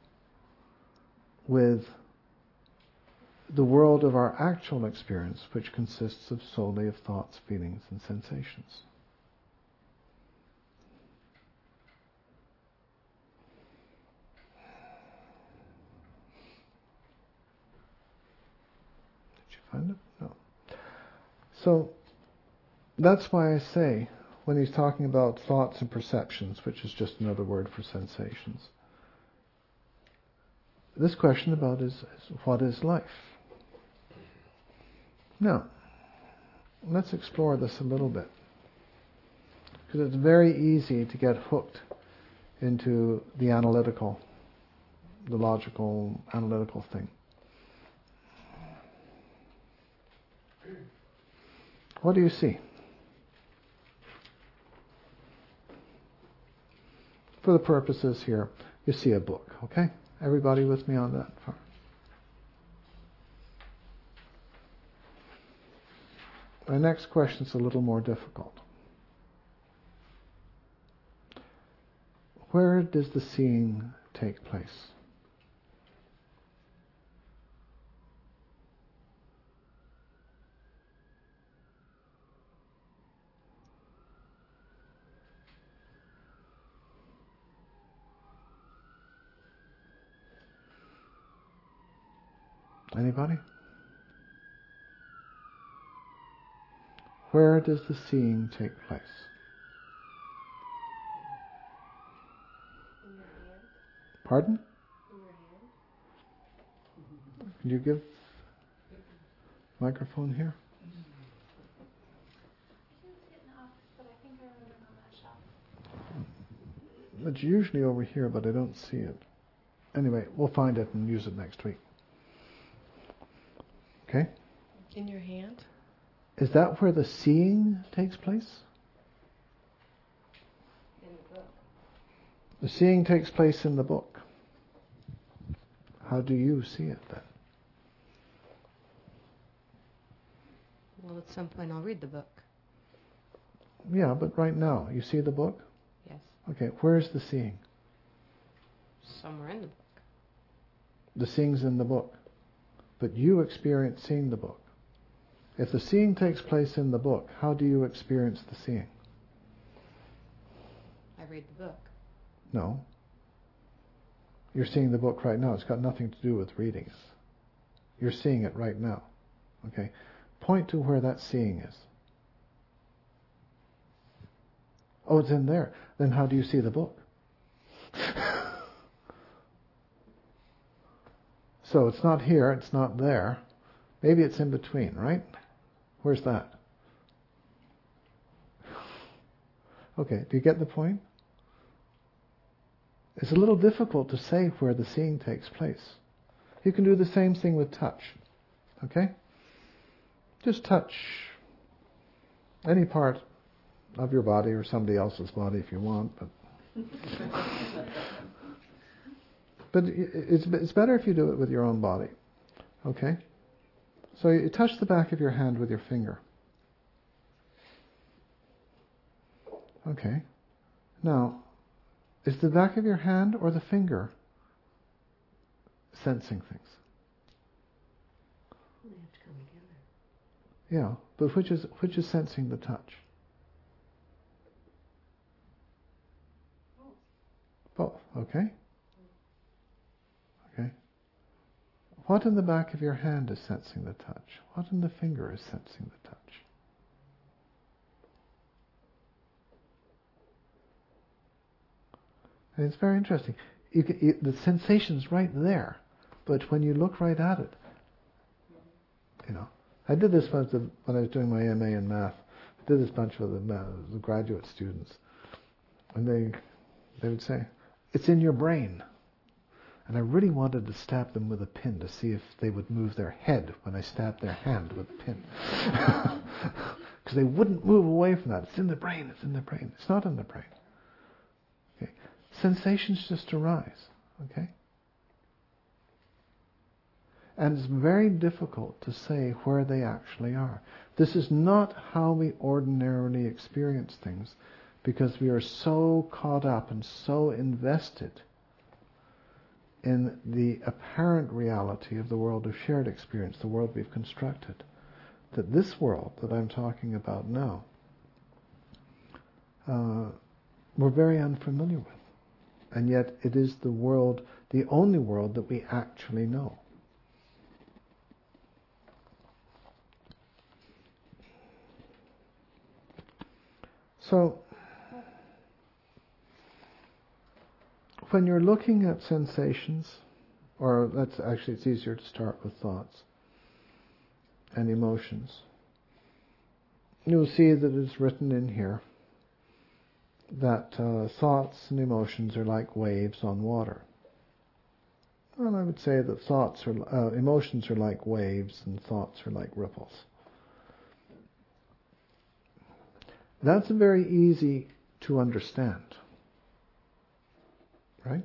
with the world of our actual experience, which consists of solely of thoughts, feelings, and sensations. Did you find it? No. So, That's why I say, when he's talking about thoughts and perceptions, which is just another word for sensations, this question about is what is life? Now, let's explore this a little bit. Because it's very easy to get hooked into the analytical, the logical, analytical thing. What do you see? For the purposes here, you see a book, okay? Everybody with me on that? My next question is a little more difficult. Where does the seeing take place? Anybody? Where does the seeing take place? In your hand. Pardon? In your hand. Can you give microphone here? It's usually over here, but I don't see it. Anyway, we'll find it and use it next week. Okay? In your hand? Is that where the seeing takes place? In the book. The seeing takes place in the book. How do you see it then? Well, at some point I'll read the book. Yeah, but right now, you see the book? Yes. Okay, where's the seeing? Somewhere in the book. The seeing's in the book. But you experience seeing the book. If the seeing takes place in the book, how do you experience the seeing? I read the book. No. You're seeing the book right now. It's got nothing to do with reading it. You're seeing it right now. Okay? Point to where that seeing is. Oh, it's in there. Then how do you see the book? So it's not here, it's not there. Maybe it's in between, right? Where's that? Okay, do you get the point? It's a little difficult to say where the seeing takes place. You can do the same thing with touch. Okay? Just touch any part of your body or somebody else's body if you want, but it's better if you do it with your own body. Okay? So you touch the back of your hand with your finger. Okay. Now, is the back of your hand or the finger sensing things? They have to come together. Yeah, but which is sensing the touch? Both. Okay. Okay. What in the back of your hand is sensing the touch? What in the finger is sensing the touch? And it's very interesting. The sensation's right there, but when you look right at it, I did this when I was doing my MA in math. I did this bunch with the graduate students, and they would say, "It's in your brain." And I really wanted to stab them with a pin to see if they would move their head when I stabbed their hand with a pin. Because they wouldn't move away from that. It's in the brain, it's in the brain. It's not in the brain. Okay. Sensations just arise. Okay? And it's very difficult to say where they actually are. This is not how we ordinarily experience things, because we are so caught up and so invested in the apparent reality of the world of shared experience, the world we've constructed, that this world that I'm talking about now, we're very unfamiliar with. And yet it is the world, the only world that we actually know. So, when you're looking at sensations, or it's easier to start with thoughts and emotions, you'll see that it's written in here that thoughts and emotions are like waves on water. Well, I would say that emotions are like waves and thoughts are like ripples. That's very easy to understand, right?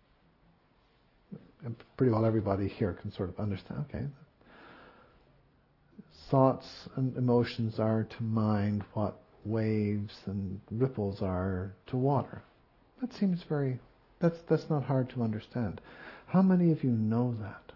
And pretty well everybody here can sort of understand, okay. Thoughts and emotions are to mind what waves and ripples are to water. That seems that's not hard to understand. How many of you know that?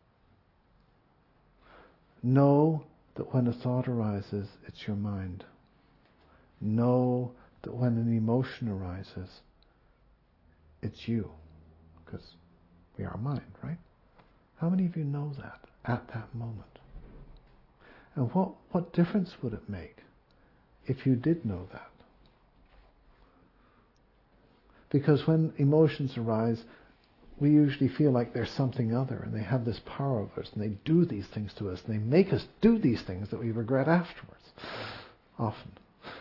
Know that when a thought arises, it's your mind. Know that when an emotion arises, it's you. Because we are mind, right? How many of you know that at that moment? And what difference would it make if you did know that? Because when emotions arise, we usually feel like there's something other, and they have this power over us, and they do these things to us, and they make us do these things that we regret afterwards, often.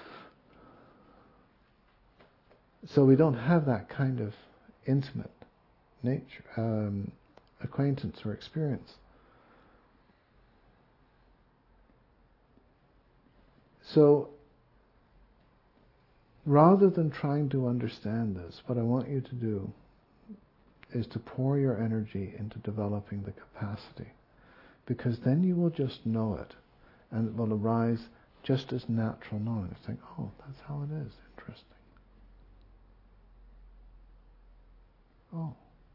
So we don't have that kind of intimate nature, acquaintance or experience. So, rather than trying to understand this, what I want you to do is to pour your energy into developing the capacity. Because then you will just know it, and it will arise just as natural knowing. It's like, oh, that's how it is. Interesting. Oh.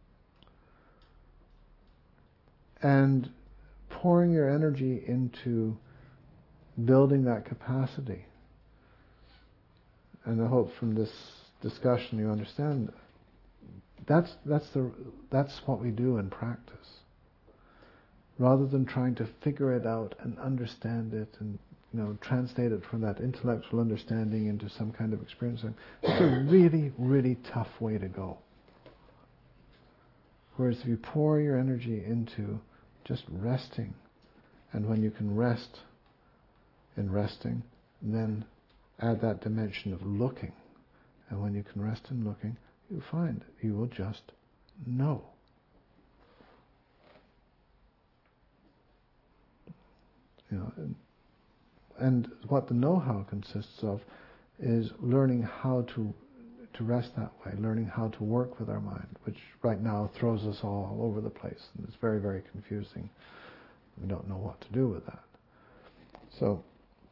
And pouring your energy into building that capacity. And I hope from this discussion you understand that's what we do in practice. Rather than trying to figure it out and understand it and translate it from that intellectual understanding into some kind of experience, it's a really, really tough way to go. Whereas if you pour your energy into just resting, and when you can rest in resting, then add that dimension of looking. And when you can rest in looking, you find you will just know. And what the know-how consists of is learning how to rest that way, learning how to work with our mind, which right now throws us all over the place, and it's very, very confusing. We don't know what to do with that. So,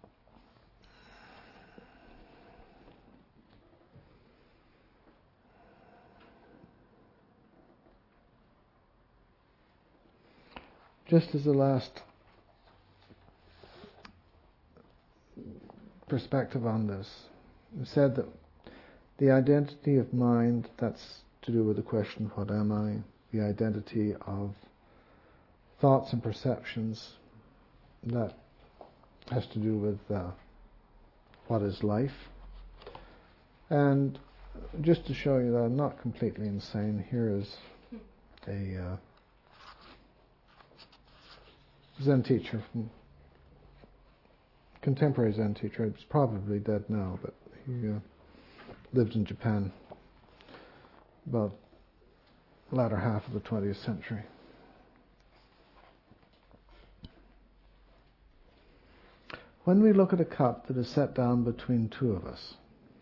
just as the last perspective on this, it said that the identity of mind, that's to do with the question, what am I? The identity of thoughts and perceptions, that has to do with what is life. And just to show you that I'm not completely insane, here is a Zen teacher, contemporary Zen teacher. He's probably dead now, but he lived in Japan about the latter half of the 20th century. When we look at a cup that is set down between two of us,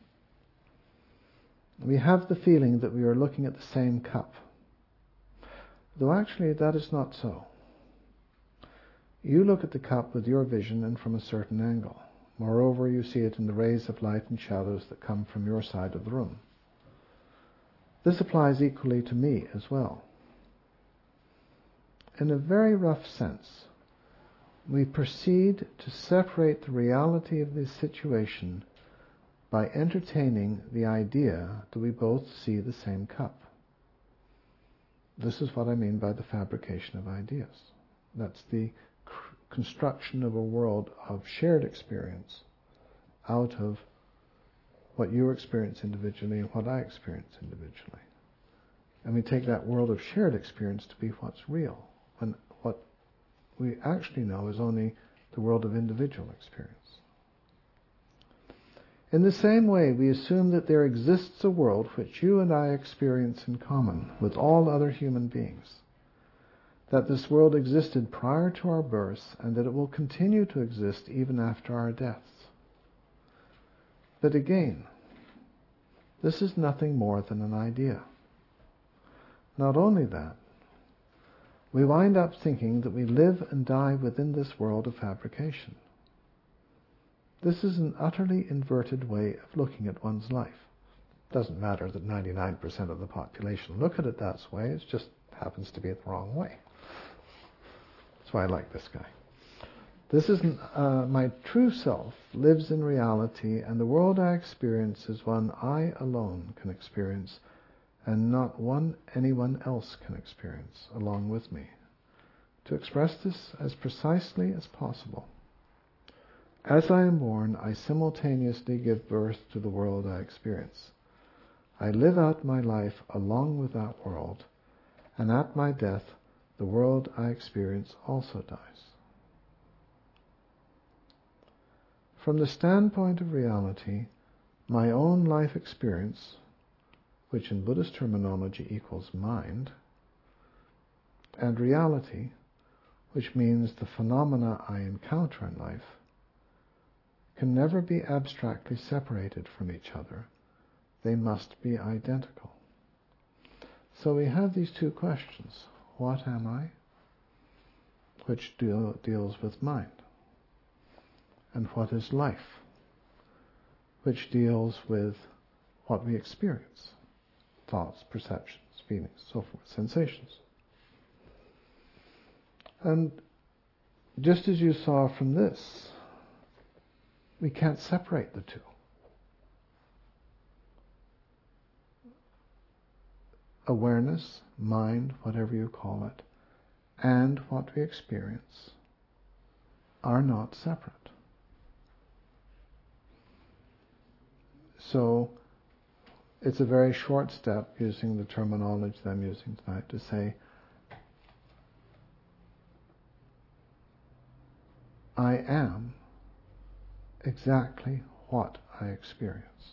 we have the feeling that we are looking at the same cup, though actually that is not so. You look at the cup with your vision and from a certain angle. Moreover, you see it in the rays of light and shadows that come from your side of the room. This applies equally to me as well. In a very rough sense, we proceed to separate the reality of this situation by entertaining the idea that we both see the same cup. This is what I mean by the fabrication of ideas. That's the construction of a world of shared experience out of what you experience individually and what I experience individually. And we take that world of shared experience to be what's real, when what we actually know is only the world of individual experience. In the same way, we assume that there exists a world which you and I experience in common with all other human beings, that this world existed prior to our birth and that it will continue to exist even after our deaths. But again, this is nothing more than an idea. Not only that, we wind up thinking that we live and die within this world of fabrication. This is an utterly inverted way of looking at one's life. It doesn't matter that 99% of the population look at it that way, it just happens to be the wrong way. That's why I like this guy. This is my true self lives in reality, and the world I experience is one I alone can experience, and not one anyone else can experience along with me. To express this as precisely as possible, as I am born, I simultaneously give birth to the world I experience. I live out my life along with that world, and at my death, the world I experience also dies. From the standpoint of reality, my own life experience, which in Buddhist terminology equals mind, and reality, which means the phenomena I encounter in life, can never be abstractly separated from each other. They must be identical. So we have these two questions. What am I? Which deals with mind. And what is life? Which deals with what we experience. Thoughts, perceptions, feelings, so forth, sensations. And just as you saw from this, we can't separate the two. Awareness, mind, whatever you call it, and what we experience are not separate. So it's a very short step, using the terminology that I'm using tonight, to say, I am exactly what I experience.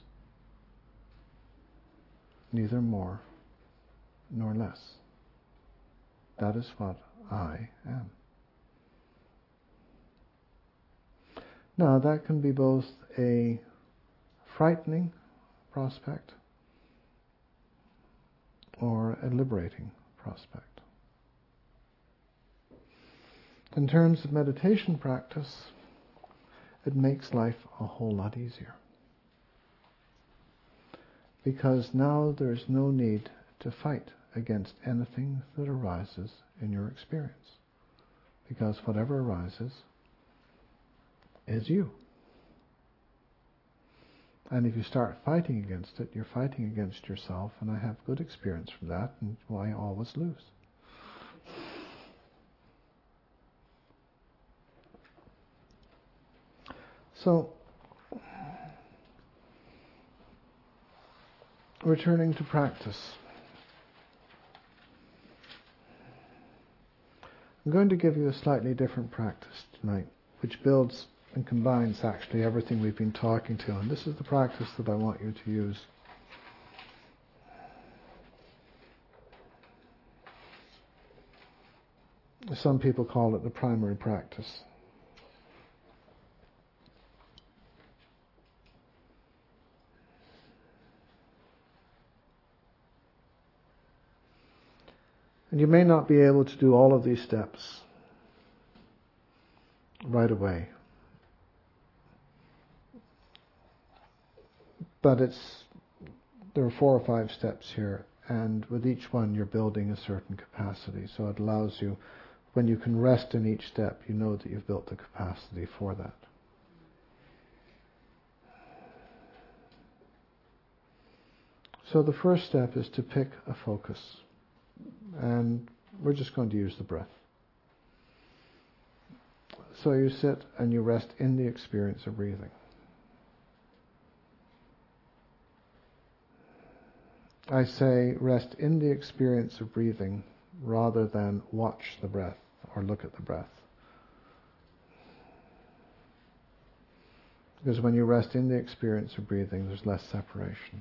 Neither more nor less. That is what I am. Now, that can be both a frightening prospect or a liberating prospect. In terms of meditation practice, it makes life a whole lot easier. Because now there's no need to fight against anything that arises in your experience. Because whatever arises is you. And if you start fighting against it, you're fighting against yourself, and I have good experience from that, and I always lose. So, returning to practice. I'm going to give you a slightly different practice tonight, which builds and combines actually everything we've been talking to, and this is the practice that I want you to use. Some people call it the primary practice. And you may not be able to do all of these steps right away. But there are 4 or 5 steps here, and with each one you're building a certain capacity. So it allows you, when you can rest in each step, you know that you've built the capacity for that. So the first step is to pick a focus. And we're just going to use the breath. So you sit and you rest in the experience of breathing. I say rest in the experience of breathing rather than watch the breath or look at the breath. Because when you rest in the experience of breathing, there's less separation.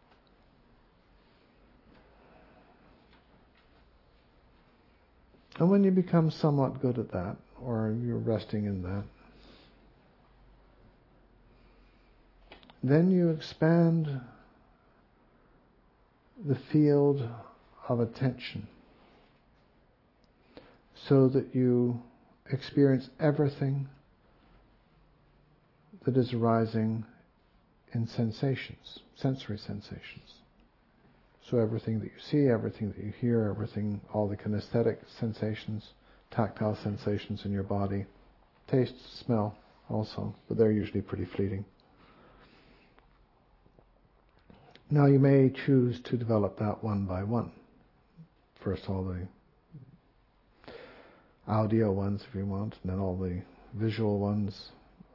And when you become somewhat good at that, or you're resting in that, then you expand the field of attention so that you experience everything that is arising in sensations, sensory sensations. So everything that you see, everything that you hear, everything, all the kinesthetic sensations, tactile sensations in your body, taste, smell also, but they're usually pretty fleeting. Now you may choose to develop that one by one. First all the audio ones if you want, and then all the visual ones,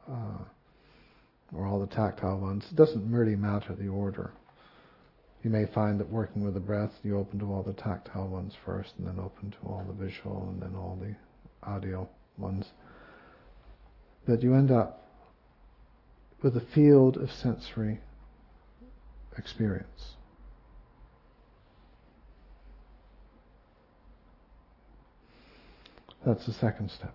or all the tactile ones. It doesn't really matter the order. You may find that working with the breath, you open to all the tactile ones first, and then open to all the visual, and then all the audio ones. But you end up with a field of sensory experience. That's the second step.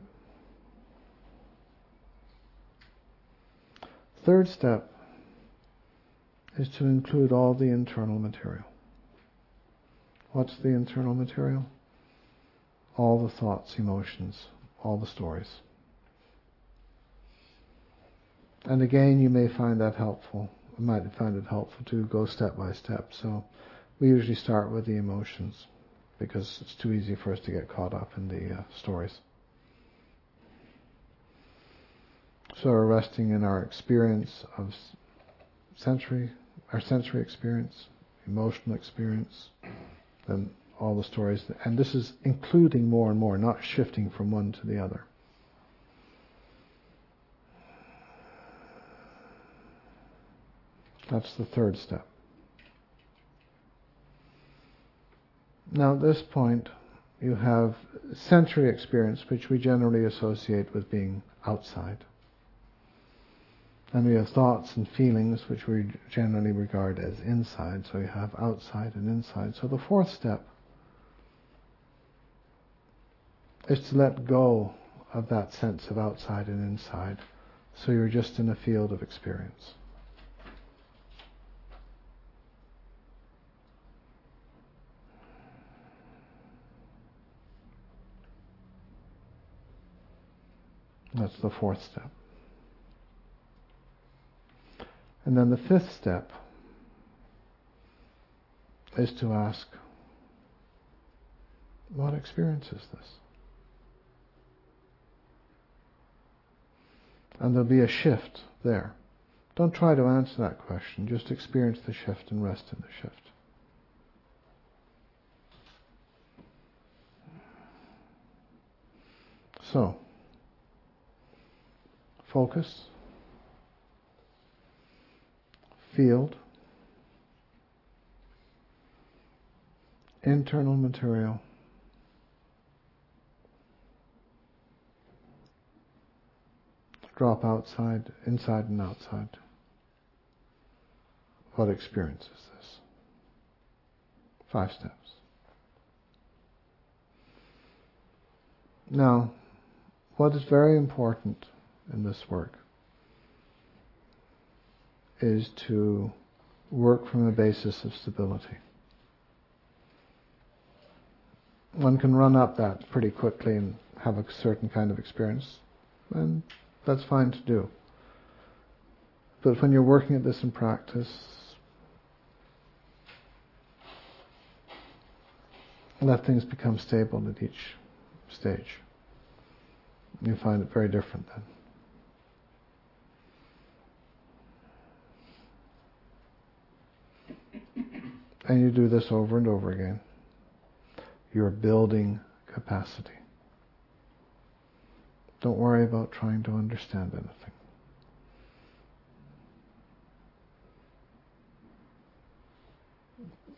Third step is to include all the internal material. What's the internal material? All the thoughts, emotions, all the stories. And again, you may find that helpful. You might find it helpful to go step by step. So we usually start with the emotions because it's too easy for us to get caught up in the stories. So we're resting in our experience of our sensory experience, emotional experience, then all the stories. And this is including more and more, not shifting from one to the other. That's the third step. Now at this point, you have sensory experience, which we generally associate with being outside. And we have thoughts and feelings, which we generally regard as inside. So you have outside and inside. So the fourth step is to let go of that sense of outside and inside. So you're just in a field of experience. That's the fourth step. And then the fifth step is to ask, what experience is this? And there'll be a shift there. Don't try to answer that question, just experience the shift and rest in the shift. So, focus, field, internal material, drop outside, inside and outside. What experience is this? 5 steps. Now, what is very important in this work is to work from a basis of stability. One can run up that pretty quickly and have a certain kind of experience, and that's fine to do. But when you're working at this in practice, let things become stable at each stage. You find it very different then. And you do this over and over again. You're building capacity. Don't worry about trying to understand anything.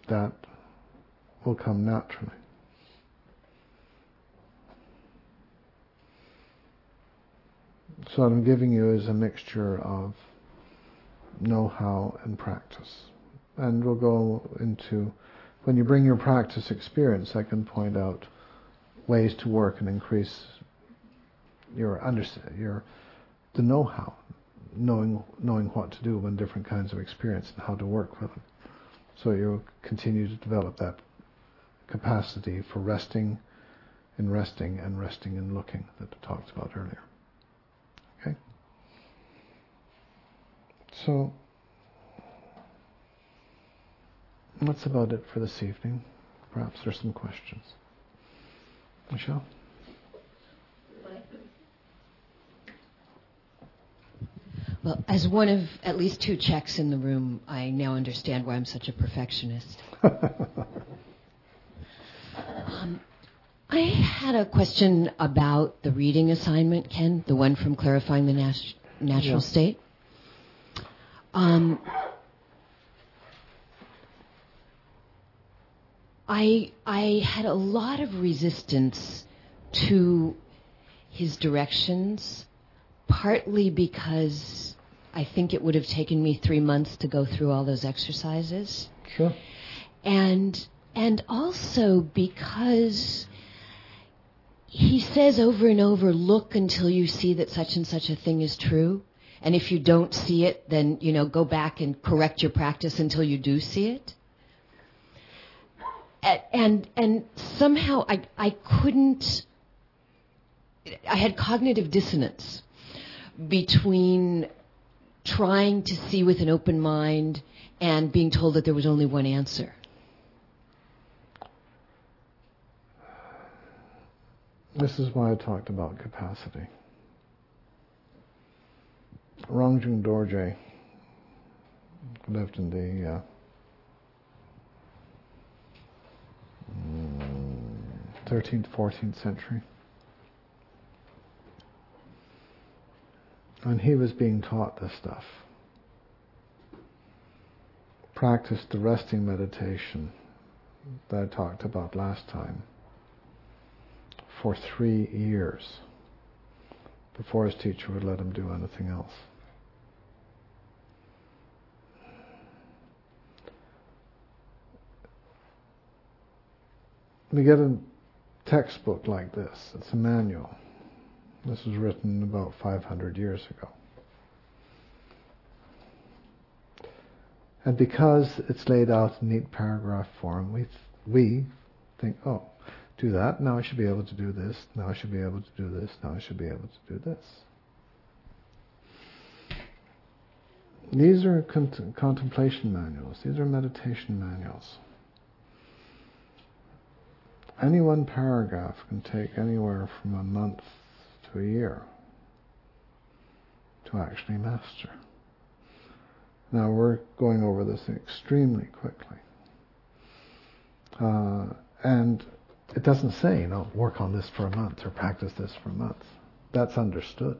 that will come naturally. So what I'm giving you is a mixture of know-how and practice. And we'll go into, when you bring your practice experience, I can point out ways to work and increase your the know-how, knowing what to do when different kinds of experience and how to work with them. So you'll continue to develop that capacity for resting in resting and resting in looking that I talked about earlier. Okay? So that's about it for this evening. Perhaps there's some questions. Michelle? Well, as one of at least two Czechs in the room, I now understand why I'm such a perfectionist. I had a question about the reading assignment, Ken, the one from Clarifying the Natural State. I had a lot of resistance to his directions, partly because I think it would have taken me 3 months to go through all those exercises. Sure. And also because he says over and over, look until you see that such and such a thing is true. And if you don't see it, then, go back and correct your practice until you do see it. And somehow I couldn't, I had cognitive dissonance between trying to see with an open mind and being told that there was only one answer. This is why I talked about capacity. Rongjung Dorje lived in the 13th, 14th century. And he was being taught this stuff. Practiced the resting meditation that I talked about last time for 3 years before his teacher would let him do anything else. We get a textbook like this. It's a manual. This was written about 500 years ago. And because it's laid out in neat paragraph form, we think, oh, do that, now I should be able to do this, now I should be able to do this, now I should be able to do this. These are contemplation manuals. These are meditation manuals. Any one paragraph can take anywhere from a month to a year to actually master. Now we're going over this extremely quickly. And it doesn't say, work on this for a month or practice this for a month. That's understood.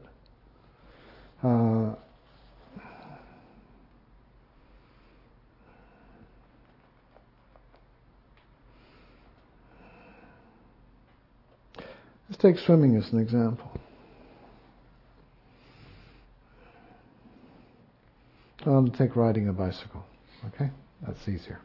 Let's take swimming as an example. I'll take riding a bicycle. Okay? That's easier.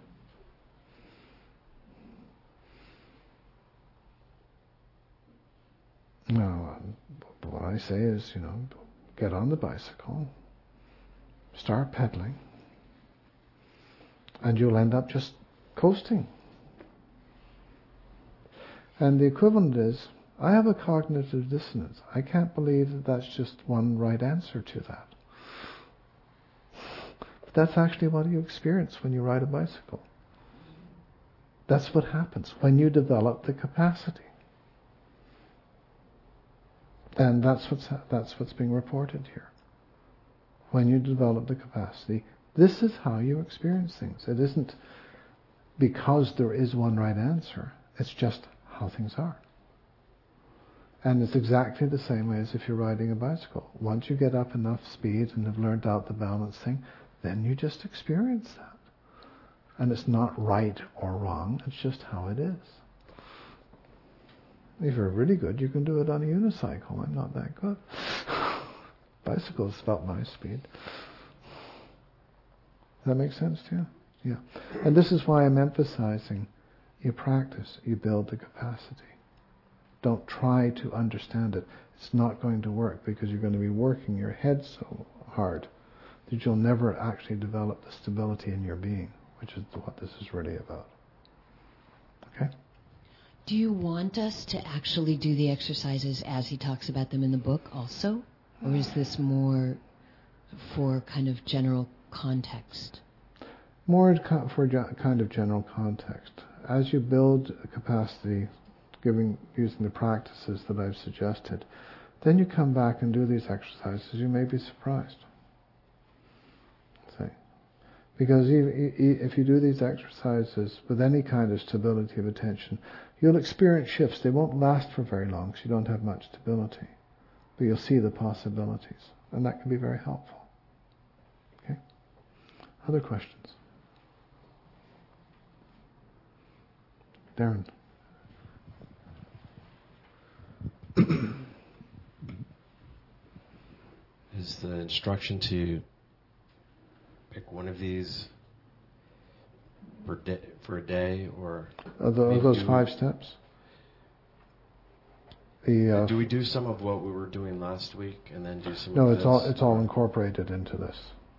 Now, what I say is, get on the bicycle, start pedaling, and you'll end up just coasting. And the equivalent is, I have a cognitive dissonance. I can't believe that that's just one right answer to that. But that's actually what you experience when you ride a bicycle. That's what happens when you develop the capacity. And that's what's being reported here. When you develop the capacity, this is how you experience things. It isn't because there is one right answer. It's just how things are. And it's exactly the same way as if you're riding a bicycle. Once you get up enough speed and have learned out the balance thing, then you just experience that. And it's not right or wrong, it's just how it is. If you're really good, you can do it on a unicycle. I'm not that good. Bicycle's about my speed. Does that make sense to you? Yeah. And this is why I'm emphasizing you practice, you build the capacity. Don't try to understand it. It's not going to work because you're going to be working your head so hard that you'll never actually develop the stability in your being, which is what this is really about. Okay? Do you want us to actually do the exercises as he talks about them in the book also? Or is this more for kind of general context? More for kind of general context. As you build capacity, using the practices that I've suggested, then you come back and do these exercises, you may be surprised. See? Because if you do these exercises with any kind of stability of attention, you'll experience shifts. They won't last for very long because you don't have much stability. But you'll see the possibilities. And that can be very helpful. Okay? Other questions? Darren. Is the instruction to pick one of these for a day, or are those 5 steps? Do we do some of what we were doing last week and then do some? No, of this? it's all incorporated into this.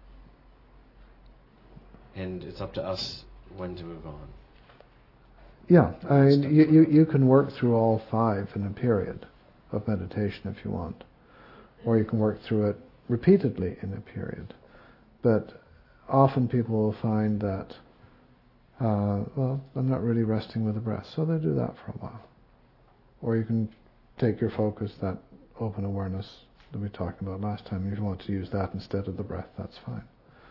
And it's up to us when to move on. Yeah, I mean, you can work through all 5 in a period of meditation if you want, or you can work through it repeatedly in a period. But often people will find that, well, I'm not really resting with the breath, so they do that for a while. Or you can take your focus, that open awareness that we talked about last time. If you want to use that instead of the breath, that's fine.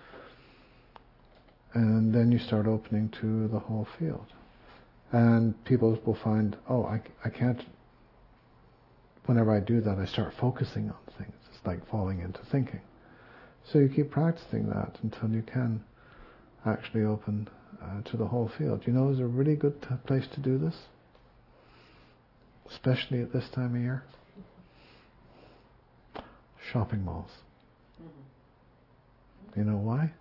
And then you start opening to the whole field. And people will find, oh, I can't, whenever I do that, I start focusing on things. It's like falling into thinking. So you keep practicing that until you can actually open to the whole field. You know, it's a really good place to do this, especially at this time of year. Shopping malls. You know why?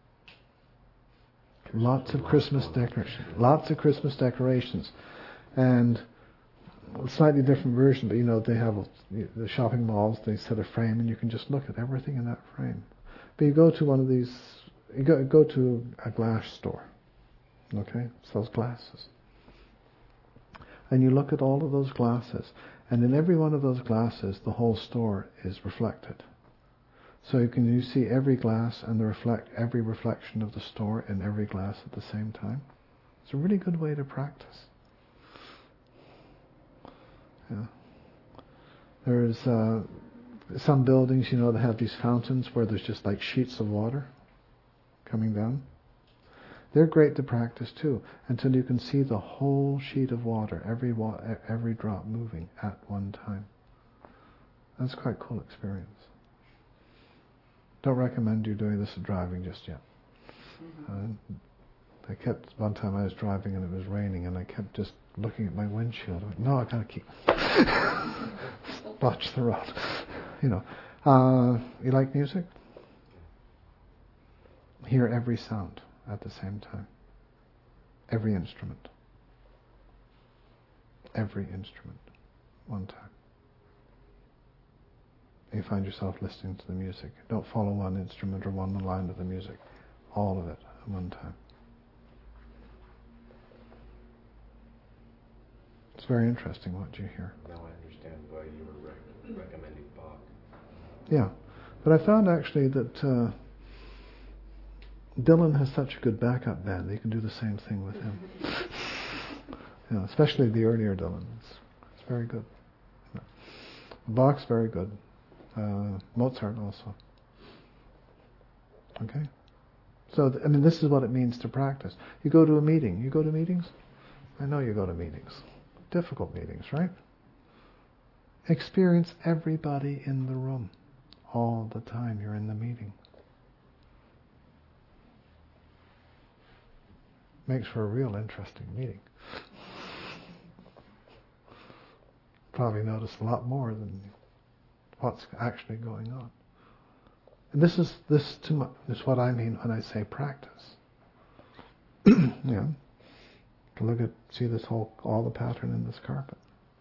Lots of Christmas decorations, and a slightly different version. But you know, they have the shopping malls. They set a frame, and you can just look at everything in that frame. But you go to one of these. You go to a glass store. Okay, sells glasses, and you look at all of those glasses, and in every one of those glasses, the whole store is reflected. So you see every glass and every reflection of the store in every glass at the same time. It's a really good way to practice. Yeah. There's some buildings, you know, that have these fountains where there's just like sheets of water coming down. They're great to practice too, until you can see the whole sheet of water, every drop moving at one time. That's quite a cool experience. Don't recommend you doing this driving just yet. One time I was driving and it was raining and I kept just looking at my windshield. I went, no, I gotta keep watch the road. You know, you like music? Hear every sound at the same time. Every instrument. One time. You find yourself listening to the music. Don't follow one instrument or one line of the music. All of it at one time. It's very interesting what you hear. Now I understand why you were recommending Bach. Yeah, but I found actually that Dylan has such a good backup band that you can do the same thing with him. Yeah, especially the earlier Dylan. It's very good. Yeah. Bach's very good. Mozart also. Okay? So, I mean, this is what it means to practice. You go to a meeting. You go to meetings? I know you go to meetings. Difficult meetings, right? Experience everybody in the room all the time you're in the meeting. makes for a real interesting meeting. Probably notice a lot more than what's actually going on. And this is what I mean when I say practice. Yeah. To see this all the pattern in this carpet.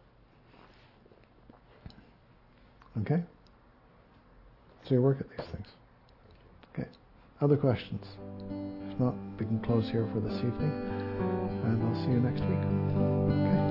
Okay? So you work at these things. Okay. Other questions? If not, we can close here for this evening, and I'll see you next week. Okay?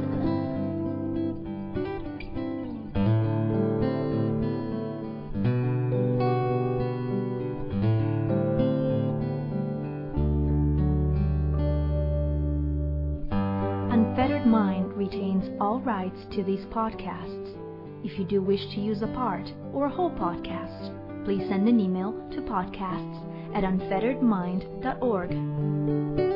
Unfettered Mind retains all rights to these podcasts. If you do wish to use a part or a whole podcast, please send an email to podcasts@unfetteredmind.org.